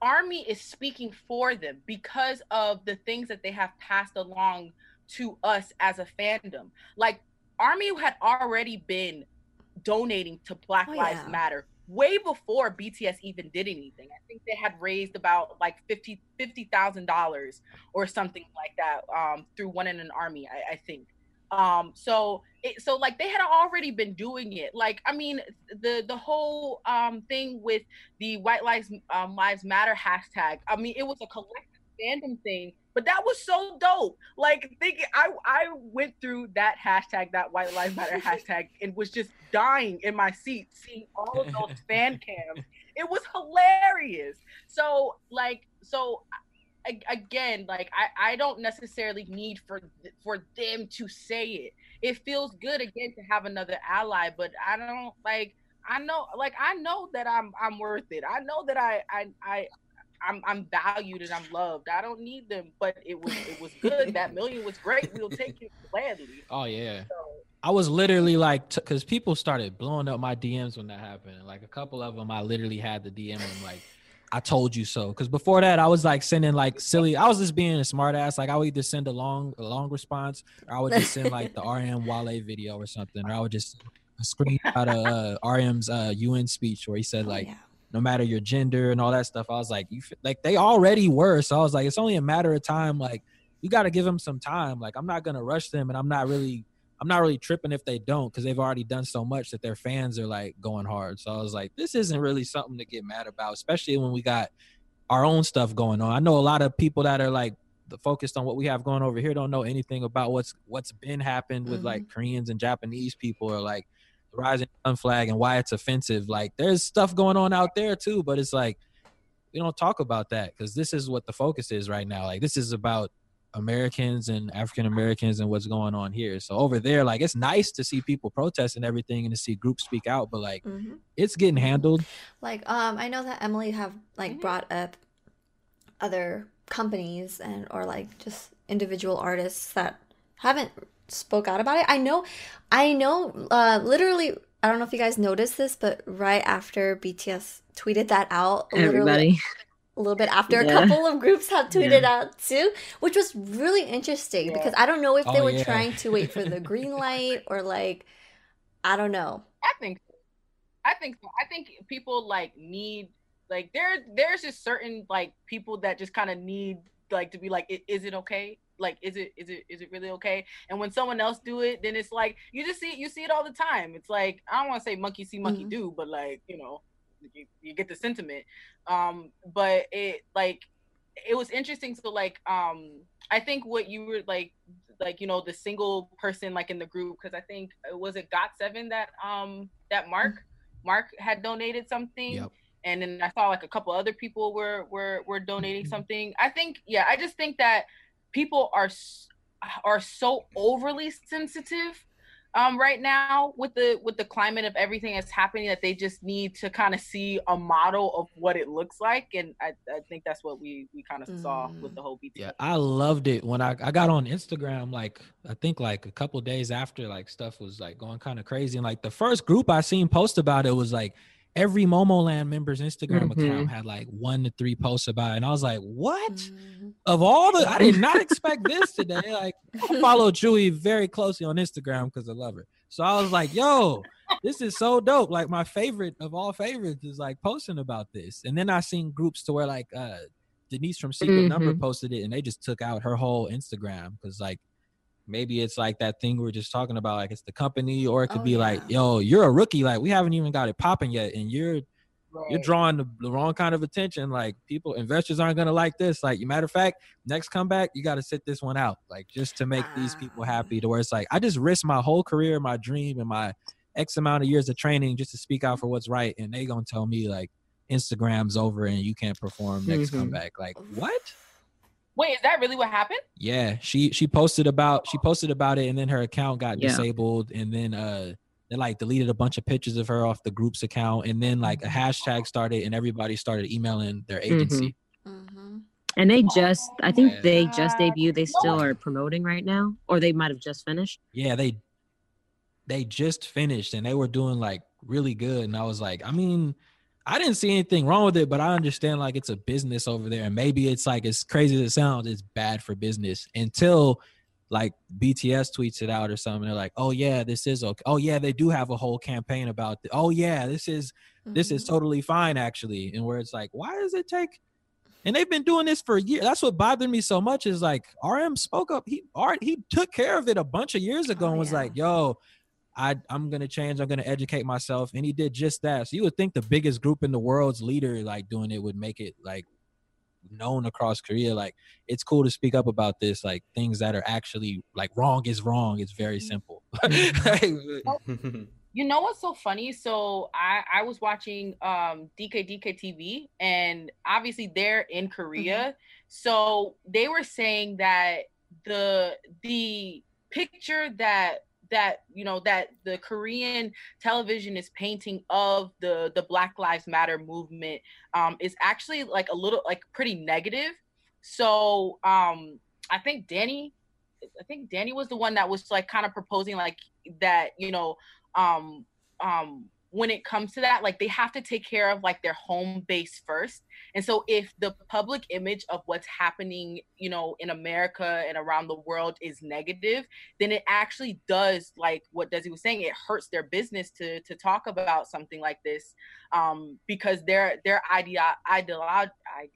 Army is speaking for them because of the things that they have passed along to us as a fandom. Like, Army had already been donating to Black Oh, Lives yeah. Matter way before B T S even did anything. I think they had raised about like fifty thousand dollars or something like that um, through One in an Army, I, I think. Um, so, it, so like they had already been doing it. Like, I mean, the the whole um, thing with the White Lives um, Lives Matter hashtag. I mean, it was a collective fandom thing, but that was so dope. Like, thinking, I I went through that hashtag, that White Lives Matter hashtag, and was just dying in my seat seeing all of those fan cams. It was hilarious. So like, so I, again, like I I don't necessarily need for for them to say it. It feels good again to have another ally, but I don't like. I know, like I know that I'm I'm worth it. I know that I I I. I'm I'm valued and I'm loved. I don't need them, but it was it was good. That million was great. We'll take it gladly. Oh yeah. So, I was literally like, because t- people started blowing up my D Ms when that happened. Like a couple of them, I literally had to D M them like, "I told you so." Because before that, I was like sending like silly. I was just being a smart ass. Like I would either send a long a long response, or I would just send like the R M Wale video or something, or I would just a screenshot of uh, R M's uh, U N speech where he said like. Oh, yeah. No matter your gender and all that stuff, I was like, you like they already were. So I was like, it's only a matter of time. Like, you got to give them some time. Like, I'm not gonna rush them, and I'm not really, I'm not really tripping if they don't, because they've already done so much that their fans are like going hard. So I was like, this isn't really something to get mad about, especially when we got our own stuff going on. I know a lot of people that are like focused on what we have going over here don't know anything about what's what's been happened with Mm-hmm. like Koreans and Japanese people, or like rising sun flag and why it's offensive. Like there's stuff going on out there too, but it's like we don't talk about that because this is what the focus is right now. Like this is about Americans and African Americans and what's going on here. So over there, like it's nice to see people protest and everything and to see groups speak out, but like Mm-hmm. it's getting handled. Like, um, I know that Emily have like Mhm. brought up other companies and or like just individual artists that haven't spoke out about it. I know, I know. Uh, literally, I don't know if you guys noticed this, but right after B T S tweeted that out, literally Everybody. a little bit after, Yeah. a couple of groups have tweeted Yeah. out too, which was really interesting Yeah. because I don't know if they Oh, were yeah. trying to wait for the green light or like, I don't know. I think so. I think so. I think people like need like there there's just certain like people that just kind of need like to be like, "I- is it okay? Like, is it is it is it really okay?" And when someone else do it, then it's like you just see you see it all the time. It's like I don't want to say monkey see monkey Mhm. do, but like you know, you, you get the sentiment. Um, but it like it was interesting. So like um, I think what you were like like you know the single person like in the group, because I think was it got seven that um that Mark Mark had donated something. Yep. And then I saw like a couple other people were were were donating something. I think yeah, I just think that people are s- are so overly sensitive um right now with the with the climate of everything that's happening that they just need to kind of see a model of what it looks like, and I, I think that's what we we kind of saw Mm. with the whole B T S. Yeah, I loved it when I, I got on Instagram, like I think like a couple days after like stuff was like going kind of crazy. And like the first group I seen post about it was like every Momoland member's Instagram Mhm. account had like one to three posts about it. And I was like, what? Mhm. Of all the, I did not expect this today. Like I follow Chewy very closely on Instagram because I love her. So I was like, yo, this is so dope. Like my favorite of all favorites is like posting about this. And then I seen groups to where like uh Denise from Secret Number Mhm. posted it and they just took out her whole Instagram because like maybe it's like that thing we were just talking about, like it's the company, or it could Oh, be like, yeah. yo, you're a rookie, like we haven't even got it popping yet, and you're you're Right. drawing the, the wrong kind of attention. Like people, investors aren't gonna like this. Like, matter of fact, next comeback, you got to sit this one out, like just to make these people Ah. happy. To where it's like I just risked my whole career, my dream, and my X amount of years of training just to speak out for what's right, and they gonna tell me like Instagram's over and you can't perform next Mhm. comeback. Like what? Wait, is that really what happened? Yeah, she she posted about she posted about it, and then her account got Yeah. disabled, and then uh they like deleted a bunch of pictures of her off the group's account, and then like a hashtag started, and everybody started emailing their agency. Mhm. And they just, I think Yeah. they just debuted. They still are promoting right now, or they might have just finished. Yeah, they they just finished, and they were doing like really good, and I was like, I mean, I didn't see anything wrong with it, but I understand like it's a business over there, and maybe it's like as crazy as it sounds, it's bad for business until like B T S tweets it out or something. They're like, oh yeah, this is okay. Oh yeah, they do have a whole campaign about it. Oh yeah, this is mm-hmm. this is totally fine actually. And where it's like, why does it take? And they've been doing this for years. That's what bothered me so much is like R M spoke up. He art he took care of it a bunch of years ago oh, and was yeah. like, yo, I, I'm going to change. I'm going to educate myself. And he did just that. So you would think the biggest group in the world's leader, like doing it would make it like known across Korea. Like it's cool to speak up about this, like things that are actually like wrong is wrong. It's very simple. You know what's so funny? So I, I was watching um, D K D K T V, and obviously they're in Korea. Mm-hmm. So they were saying that the the picture that that you know that the Korean television is painting of the the Black Lives Matter movement um is actually like a little like pretty negative. So um I think Danny I think Danny was the one that was like kind of proposing like that, you know, um um when it comes to that, like they have to take care of like their home base first. And so if the public image of what's happening, you know, in America and around the world is negative, then it actually does, like what Desi was saying, it hurts their business to to talk about something like this, um, because their their idea ideology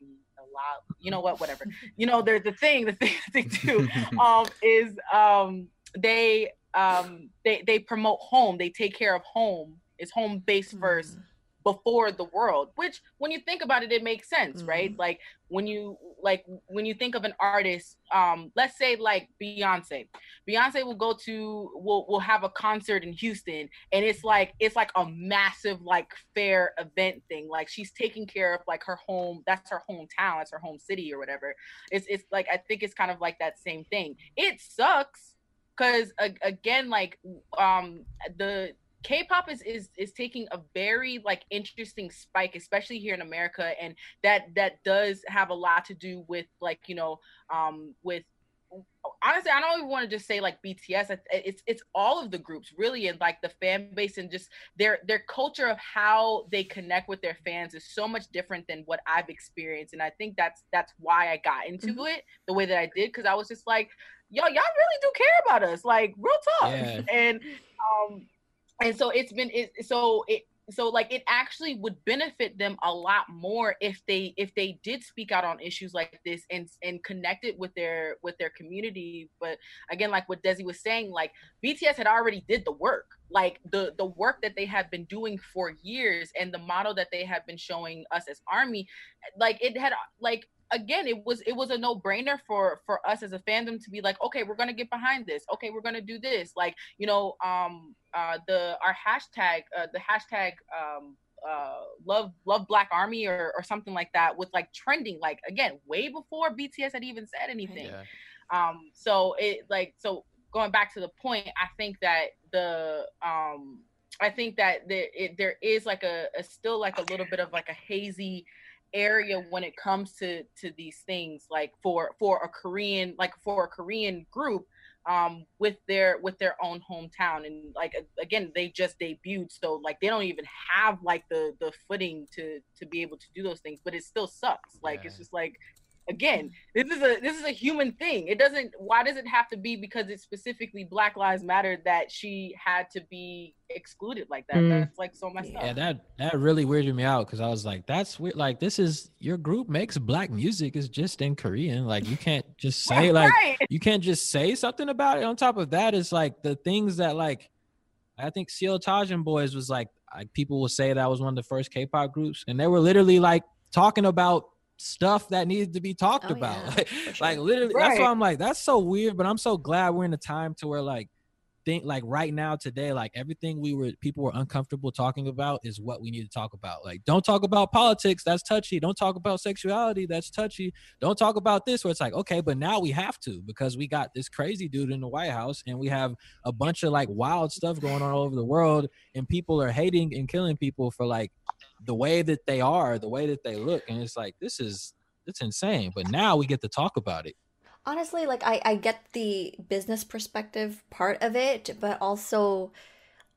you know what, whatever, you know, there's the thing, the thing they do um, is um, they um, they they promote home, they take care of home. It's home based first mm. before the world, which when you think about it, it makes sense, mm. right? Like when you like when you think of an artist, um, let's say like Beyonce, Beyonce will go to will will have a concert in Houston, and it's like it's like a massive like fair event thing. Like she's taking care of like her home, that's her hometown, that's her home city or whatever. It's it's like I think it's kind of like that same thing. It sucks because uh, again, like um the K-pop is, is is taking a very like interesting spike, especially here in America, and that that does have a lot to do with like you know um with honestly I don't even want to just say like B T S. It's it's all of the groups really, and like the fan base and just their their culture of how they connect with their fans is so much different than what I've experienced, and I think that's that's why I got into mm-hmm. it the way that I did, because I was just like, yo, y'all really do care about us, like real talk, yeah. and um. And so it's been it, so it so like it actually would benefit them a lot more if they if they did speak out on issues like this and and connect it with their with their community. But again, like what Desi was saying, like B T S had already did the work, like the the work that they had been doing for years, and the model that they had been showing us as ARMY, like it had like. Again, it was it was a no-brainer for for us as a fandom to be like, okay, we're gonna get behind this. Okay, we're gonna do this. Like, you know, um, uh, the our hashtag, uh, the hashtag, um, uh, love love Black Army or or something like that was like trending. Like again, way before B T S had even said anything. Yeah. Um, so it like so going back to the point, I think that the um, I think that there it, there is like a, a still like a little bit of like a hazy area when it comes to to these things, like for for a Korean like for a Korean group um with their with their own hometown, and like again they just debuted, so like they don't even have like the the footing to to be able to do those things, but it still sucks. Like yeah. It's just like again, this is a this is a human thing. It doesn't why does it have to be because it's specifically Black Lives Matter that she had to be excluded like that? Mm. That's like so messed yeah, up. Yeah, that that really weirded me out, because I was like, that's weird. Like this is your group makes Black music, is just in Korean. Like you can't just say yeah, like right. you can't just say something about it. On top of that, it's like the things that like I think Seo Tajin Boys was like, like people will say that was one of the first K-pop groups, and they were literally like talking about stuff that needed to be talked oh, about. Yeah, like, sure. like literally right. That's why I'm like, that's so weird, but I'm so glad we're in a time to where like think like right now today, like everything we were people were uncomfortable talking about is what we need to talk about. Like don't talk about politics, that's touchy. Don't talk about sexuality, that's touchy. Don't talk about this, where it's like, okay, but now we have to, because we got this crazy dude in the White House, and we have a bunch of like wild stuff going on all over the world, and people are hating and killing people for like the way that they are, the way that they look, and it's like, this is it's insane. But now we get to talk about it. Honestly, like I, I get the business perspective part of it, but also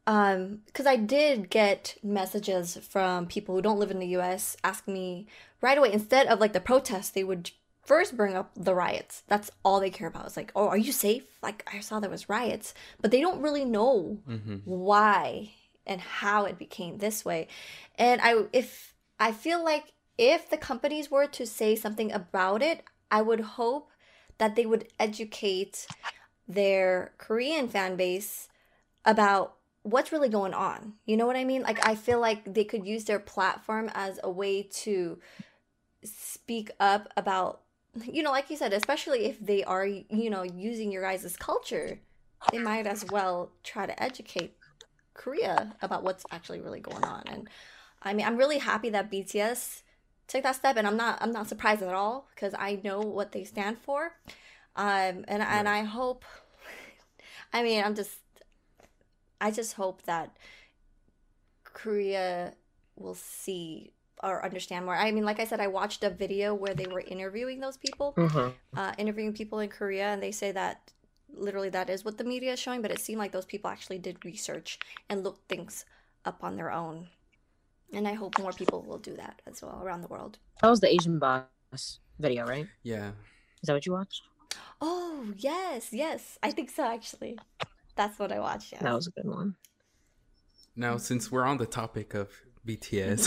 um, because I did get messages from people who don't live in the U S asking me right away, instead of like the protests, they would first bring up the riots. That's all they care about. It's like, oh, are you safe? Like, I saw there was riots, but they don't really know mm-hmm. why and how it became this way. And I, if I feel like if the companies were to say something about it, I would hope that they would educate their Korean fan base about what's really going on. You know what I mean? Like, I feel like they could use their platform as a way to speak up about, you know, like you said, especially if they are, you know, using your guys' culture, they might as well try to educate Korea about what's actually really going on. And I mean, I'm really happy that B T S took that step, and I'm not I'm not surprised at all, because I know what they stand for. Um and and I hope I mean, I'm just I just hope that Korea will see or understand more. I mean, like I said, I watched a video where they were interviewing those people, mm-hmm. uh, interviewing people in Korea, and they say that literally that is what the media is showing, but it seemed like those people actually did research and looked things up on their own. And I hope more people will do that as well around the world. That was the Asian Boss video, right? Yeah. Is that what you watched? Oh, yes, yes. I think so, actually. That's what I watched, yeah. That was a good one. Now, since we're on the topic of B T S,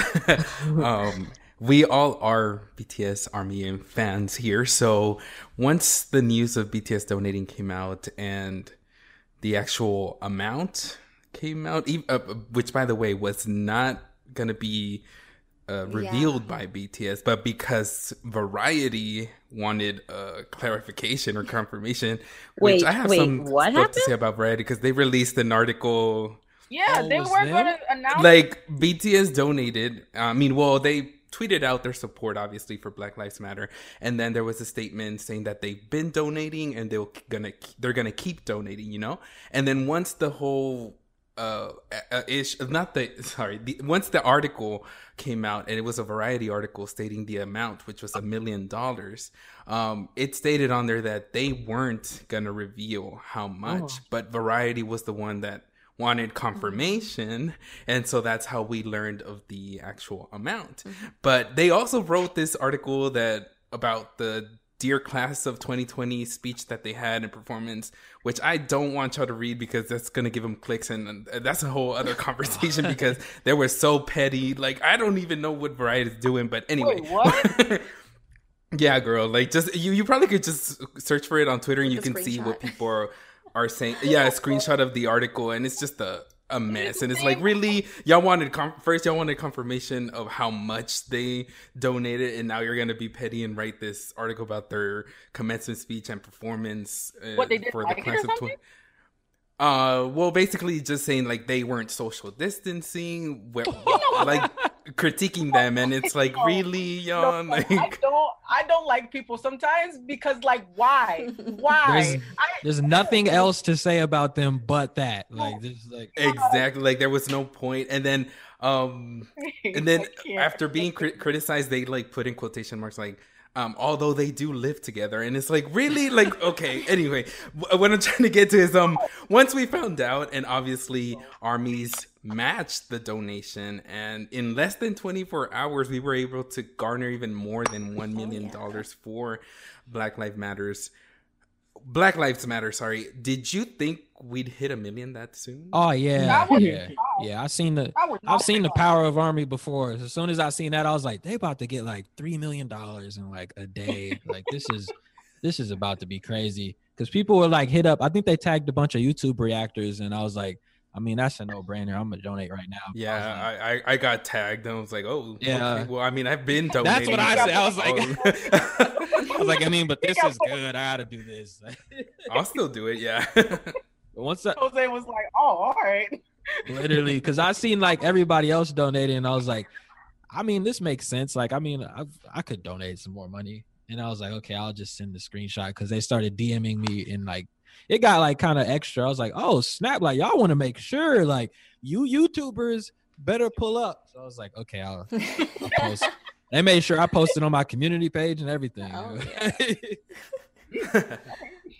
um, we all are B T S ARMY fans here. So once the news of B T S donating came out and the actual amount came out, uh, which, by the way, was not going to be uh, revealed yeah. by B T S, but because Variety wanted a clarification or confirmation, wait, which I have wait, some what stuff happened? to say about Variety, because they released an article. Yeah, oh, they were going to announce. Like, B T S donated. I mean, well, they tweeted out their support, obviously, for Black Lives Matter, and then there was a statement saying that they've been donating and they're gonna they're gonna keep donating. You know, and then once the whole uh, uh ish, not the sorry, the, once the article came out, and it was a Variety article stating the amount, which was a million dollars. Um, it stated on there that they weren't gonna reveal how much, oh. but Variety was the one that wanted confirmation, and so that's how we learned of the actual amount. Mm-hmm. But they also wrote this article that about the Dear Class of twenty twenty speech that they had in performance, which I don't want y'all to read because that's gonna give them clicks, and that's a whole other conversation because they were so petty. Like, I don't even know what Variety is doing, but anyway. Wait, what? Yeah, girl. Like, just you, you probably could just search for it on Twitter, and you can screenshot. see what people are. are saying, yeah, a screenshot of the article, and it's just a, a mess. And it's like, really, y'all wanted com- first y'all wanted confirmation of how much they donated, and now you're gonna be petty and write this article about their commencement speech and performance uh, what, they did for like the class of twenty. Uh, well, basically just saying like they weren't social distancing, where, like critiquing them, and it's like, really, y'all. No, like, I don't, I don't like people sometimes because, like, why, why? There's, I, there's nothing else to say about them but that. Like, there's like exactly, like there was no point, and then, um, and then after being cri- criticized, they like put in quotation marks like. Um, although they do live together, and it's like, really, like, okay. Anyway, what I'm trying to get to is, um, once we found out, and obviously ARMYs matched the donation, and in less than twenty-four hours, we were able to garner even more than one million dollars for Black Lives Matters. Black Lives Matter. Sorry. Did you think we'd hit a million that soon? Oh yeah, That was- yeah, yeah. I seen the, I would I've not seen the think power of ARMY before. As soon as I seen that, I was like, they about to get like three million dollars in like a day. Like this is, this is about to be crazy. Because people were like hit up. I think they tagged a bunch of YouTube reactors, and I was like, I mean, that's a no brainer. I'm gonna donate right now. Yeah, I was like, I, I, I got tagged, and I was like, oh, Yeah. okay. Well, I mean, I've been donating. That's what I said. I was like, Oh. I was like, I mean, but this is good. I gotta do this. I'll still do it. Yeah. Once that, Jose was like, oh, all right. literally, because I seen like everybody else donating, and I was like, I mean, this makes sense. Like, I mean, I I could donate some more money, and I was like, okay, I'll just send the screenshot because they started DMing me, and like it got like kind of extra. I was like, oh snap! Like y'all want to make sure like you YouTubers better pull up. So I was like, okay, I'll, I'll post. They made sure I posted on my community page and everything. Oh, yeah.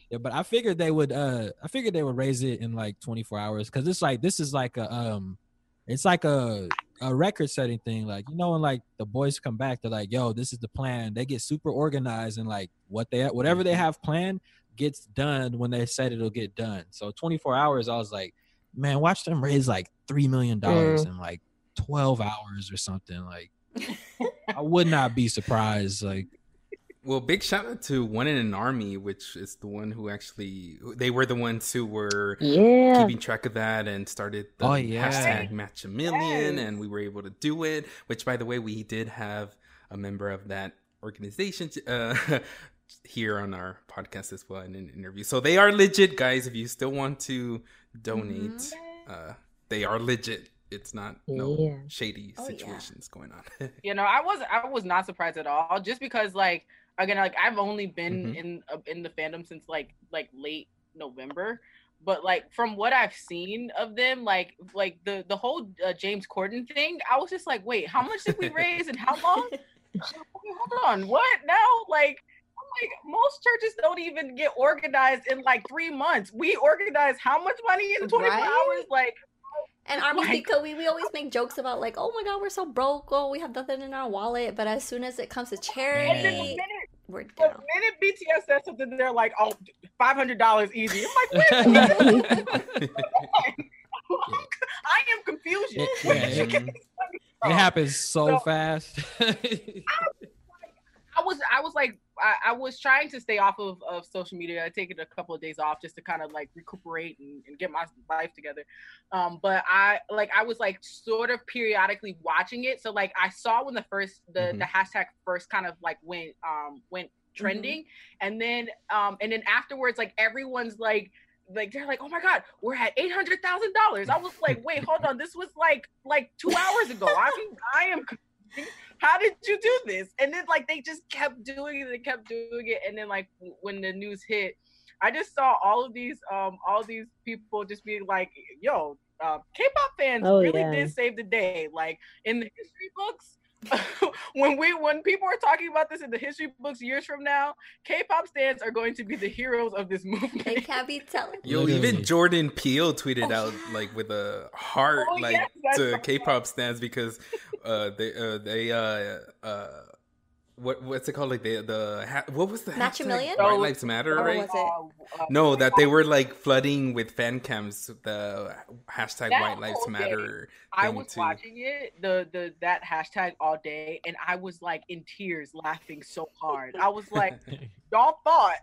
Yeah, but I figured they would. Uh, I figured they would raise it in like twenty-four hours because it's like this is like a um, it's like a a record setting thing. Like you know, when like the boys come back, they're like, "Yo, this is the plan." They get super organized and like what they whatever they have planned gets done when they said it'll get done. So twenty-four hours, I was like, man, watch them raise like three million dollars Mm. in like twelve hours or something. Like, I would not be surprised. Like. Well, big shout out to One in an Army, which is the one who actually they were the ones who were Yeah. keeping track of that and started the Oh, yeah. hashtag Match a Million, Yes. and we were able to do it. Which, by the way, we did have a member of that organization uh, here on our podcast as well in an interview. So they are legit, guys. If you still want to donate, Mm-hmm. uh, they are legit. It's not no Yeah. shady Oh, yeah. situations going on. You know, I was I was not surprised at all, just because like again, like I've only been Mhm. in uh, in the fandom since like like late November, but like from what I've seen of them, like like the the whole uh, James Corden thing, I was just like, wait, how much did we raise and how long? Wait, hold on, what now? Like. I'm like, most churches don't even get organized in like three months. We organize how much money in twenty-four Right? hours? Like, And Army Like- because we, we always make jokes about like, oh my god, we're so broke, oh we have nothing in our wallet. But as soon as it comes to and then the charity, minute we're The down. minute B T S says something, they're like, "Oh, five hundred dollars easy." I'm like, wait, I am confused. It, yeah, it, it happens so So- fast. I was, I was like, I, I was trying to stay off of, of social media. I taken a couple of days off just to kind of like recuperate and, and get my life together. Um, but I like, I was like sort of periodically watching it. So like, I saw when the first the Mhm. the hashtag first kind of like went um went trending, and then um and then afterwards, like everyone's like. Like they're like, oh my god, we're at eight hundred thousand dollars. I was like, wait, hold on, this was like like two hours ago. I mean, I am. confused. How did you do this? And then like they just kept doing it and kept doing it, and then like when the news hit, I just saw all of these um all these people just being like, yo, uh, K-pop fans Oh, really yeah. did save the day. Like in the history books. when we when people are talking about this in the history books years from now, K-pop stans are going to be the heroes of this They movement. can't be telling. Yo, Literally. even Jordan Peele tweeted Oh, out like with a heart Oh, like yes, that's to right. K-pop stands because uh they uh they uh uh what what's it called like the the ha- what was the Match a hashtag? Million? White Oh, Lives Matter, or right? was it- Uh, uh, No, that they were like flooding with fan cams the hashtag That White Lives whole day, Matter. I thing, was too. watching it, the the that hashtag all day, and I was like in tears, laughing so hard. I was like, y'all thought,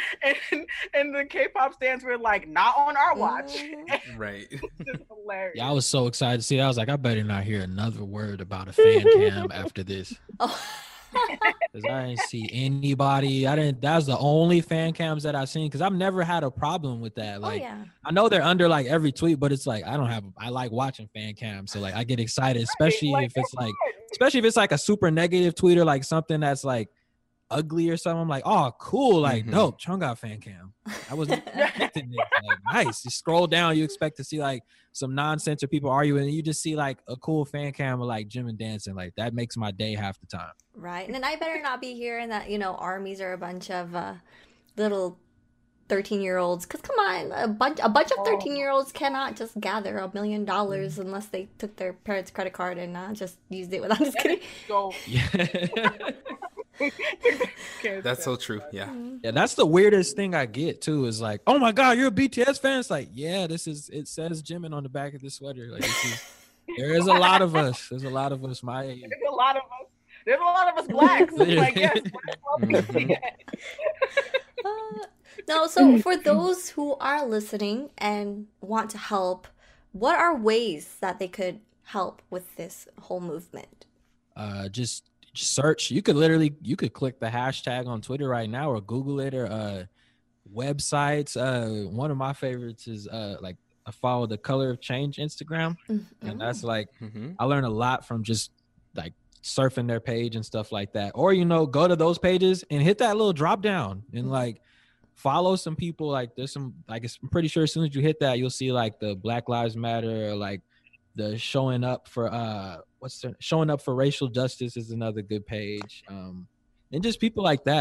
and and the K-pop stands were like, not on our watch. Mhm. It's Right. just hilarious. Yeah, I was so excited to see that. I was like, I better not hear another word about a fan cam after this. Oh. Because I didn't see anybody. I didn't. That's the only fan cams that I've seen. Because I've never had a problem with that. Oh Like, yeah. I know they're under like every tweet, but it's like I don't have. I like watching fan cams, so like I get excited, especially Like, if it's like, especially if it's like a super negative tweet or like something that's like ugly or something. I'm like, oh, cool, like Mhm. dope. Chung got fan cam. I was expecting this. Like, nice. You scroll down, you expect to see like some nonsense or people arguing, and you just see like a cool fan cam of like Jim and dancing. Like that makes my day half the time. Right. And then I better not be hearing that, you know, armies are a bunch of uh, little thirteen year olds. Because come on, a bunch a bunch of thirteen year olds cannot just gather a million dollars unless they took their parents' credit card and uh, just used it without just kidding. So Yeah. That's so true. Yeah. Yeah, that's the weirdest thing I get too. Is like, oh my god, you're a B T S fan. It's like, yeah, this is. It says Jimin on the back of this sweater. Like, this is. There is a lot of us. There's a lot of us my age. there's a lot of us. There's a lot of us blacks. like yes, Mhm. Uh, no, so for those who are listening and want to help, what are ways that they could help with this whole movement? Uh, just search. You could literally, you could click the hashtag on Twitter right now, or Google it, or uh, websites. Uh, one of my favorites is uh, like I follow the Color of Change Instagram, and that's like Mhm. I learn a lot from just like surfing their page and stuff like that. Or, you know, go to those pages and hit that little drop down and like follow some people. Like there's some, like, I'm pretty sure as soon as you hit that, you'll see like the Black Lives Matter, or like the showing up for, uh, what's the, showing up for racial justice is another good page. Um, and just people like that.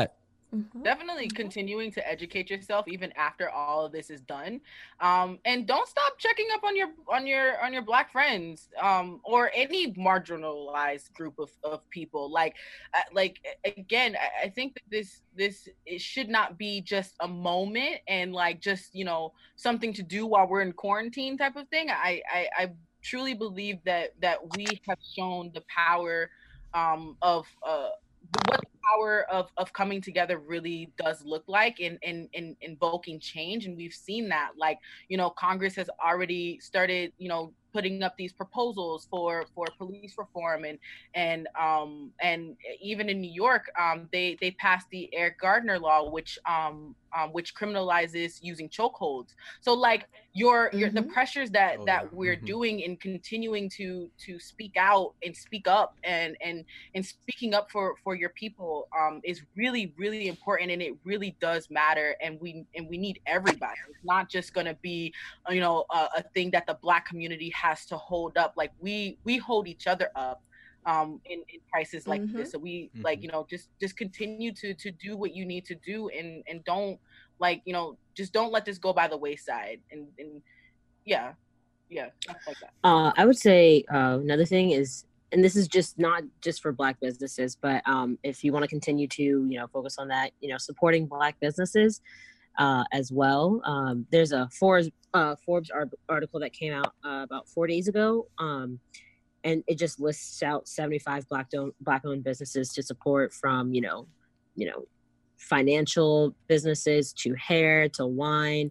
Mm-hmm. Definitely mm-hmm. continuing to educate yourself even after all of this is done, um, and don't stop checking up on your on your on your Black friends, um, or any marginalized group of, of people. Like, uh, like again, I, I think that this this it should not be just a moment and like just you know something to do while we're in quarantine type of thing. I I, I truly believe that that we have shown the power um, of uh, what the power of, of coming together really does look like in, in, in invoking change. And we've seen that, like, you know, Congress has already started, you know, putting up these proposals for, for police reform, and and um and even in New York, um they they passed the Eric Gardner law, which um, um which criminalizes using chokeholds. So like your your mm-hmm. the pressures that oh, that yeah. we're mm-hmm. doing in continuing to to speak out and speak up and and and speaking up for for your people um is really really important, and it really does matter, and we and we need everybody. It's not just going to be you know a, a thing that the Black community has to hold up. Like we we hold each other up um in, in crises like mm-hmm. this. So we mm-hmm. like you know just just continue to to do what you need to do, and and don't like you know just don't let this go by the wayside. And and yeah yeah stuff like that. uh I would say uh another thing is, and this is just not just for Black businesses, but um if you want to continue to you know focus on that, you know supporting Black businesses uh as well. Um there's a Forbes uh Forbes article that came out uh, about four days ago, um and it just lists out seventy-five black owned black owned businesses to support, from you know you know financial businesses to hair to wine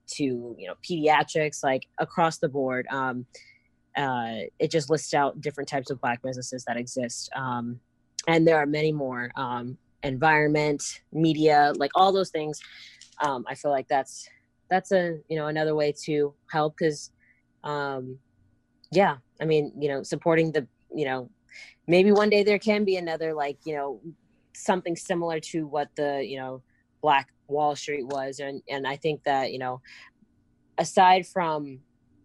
to you know pediatrics, like across the board. Um uh it just lists out different types of Black businesses that exist, um and there are many more. Um environment, media, like all those things. um I feel like that's that's a you know another way to help, because um yeah I mean you know supporting the you know maybe one day there can be another, like you know something similar to what the you know Black Wall Street was. And and I think that you know aside from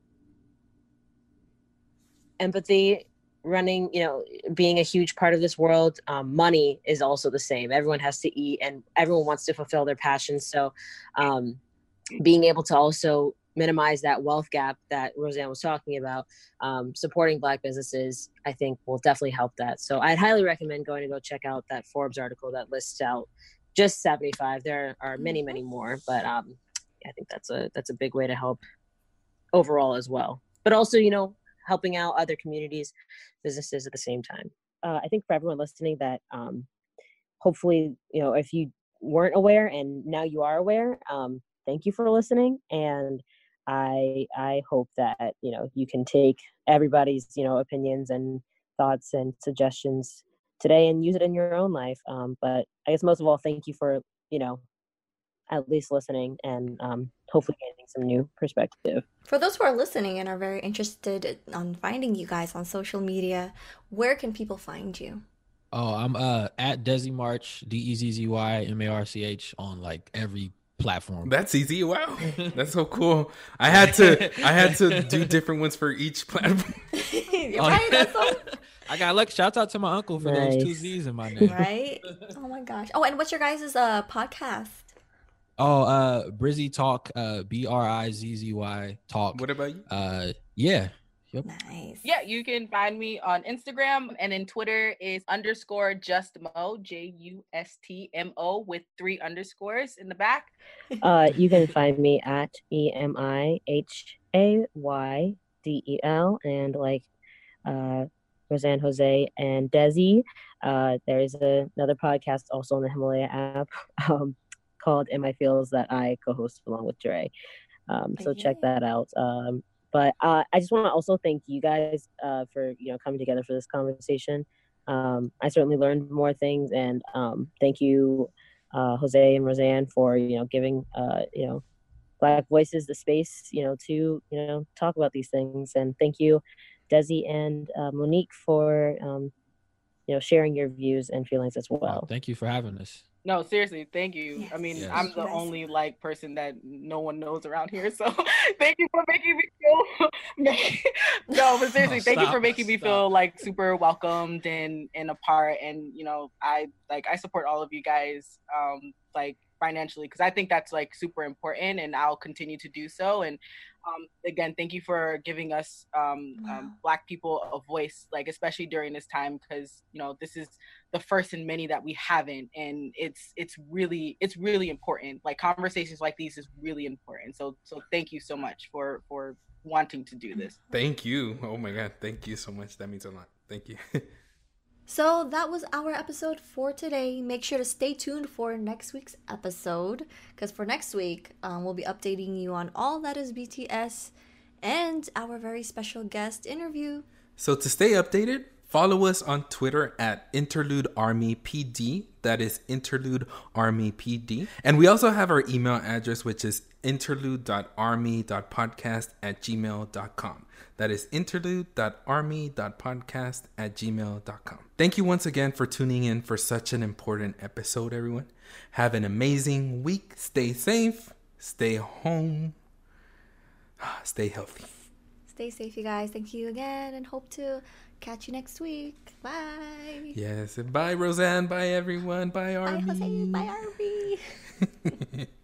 empathy running, you know being a huge part of this world, um, money is also the same. Everyone has to eat, and everyone wants to fulfill their passions. So um being able to also minimize that wealth gap that Roseanne was talking about, um, supporting Black businesses, I think will definitely help that. So I'd highly recommend going to go check out that Forbes article that lists out just seventy-five. There are many, many more, but um, I think that's a that's a big way to help overall as well. But also, you know, helping out other communities, businesses at the same time. Uh, I think for everyone listening that um, hopefully, you know, if you weren't aware and now you are aware, um, thank you for listening. And I I hope that, you know, you can take everybody's, you know, opinions and thoughts and suggestions today and use it in your own life. Um, but I guess most of all, thank you for, you know, at least listening and um, hopefully gaining some new perspective. For those who are listening and are very interested on finding you guys on social media, where can people find you? Oh, I'm uh at Desi March, D E Z Z Y M A R C H on like every platform. That's easy. Wow, that's so cool. I had to I had to do different ones for each platform. Right? That's so... I got luck. Shout out to my uncle for nice. Those two Z's in my name. Right? Oh my gosh. Oh, and what's your guys' uh podcast? Oh, uh, Brizzy Talk, uh, B R I Z Z Y Talk. What about you? Uh, yeah. Yep. Nice. Yeah, you can find me on Instagram, and in Twitter is underscore Justmo, J U S T M O with three underscores in the back. Uh, you can find me at E M I H A Y D E L, and like uh, Roseanne, Jose, and Desi. Uh, there is a, another podcast also on the Himalaya app um, called In My Feels that I co-host along with Dre. Um, so okay. Check that out. Um, But uh, I just want to also thank you guys uh, for, you know, coming together for this conversation. Um, I certainly learned more things, and um, thank you, uh, Jose and Roseanne, for, you know, giving, uh, you know, Black voices the space, you know, to, you know, talk about these things. And thank you, Desi and uh, Monique, for, um, you know, sharing your views and feelings as well. Oh, thank you for having us. No, seriously, thank you. Yes. I mean, Yes. I'm the Yes. only like person that no one knows around here. So thank you for making me feel no, but seriously, Oh, thank you stop, for making me stop. feel like super welcomed and and a part. And you know, I like I support all of you guys um like financially because I think that's like super important, and I'll continue to do so. And um again, thank you for giving us um, Wow. um Black people a voice, like especially during this time, because you know this is the first in many that we haven't, and it's it's really it's really important. Like conversations like these is really important. So so thank you so much for for wanting to do this. Thank you. Oh my God. Thank you so much. That means a lot. Thank you. So that was our episode for today. Make sure to stay tuned for next week's episode, because for next week, um, we'll be updating you on all that is B T S and our very special guest interview. So to stay updated, follow us on Twitter at Interlude Army P D. That is Interlude Army P D. And we also have our email address, which is interlude dot army dot podcast at gmail dot com. That is interlude dot army dot podcast at gmail dot com. Thank you once again for tuning in for such an important episode, everyone. Have an amazing week. Stay safe. Stay home. Stay healthy. Stay safe, you guys. Thank you again, and hope to catch you next week. Bye. Yes. Bye, Roseanne. Bye, everyone. Bye, Bye, Army. Jose. Bye, Arby.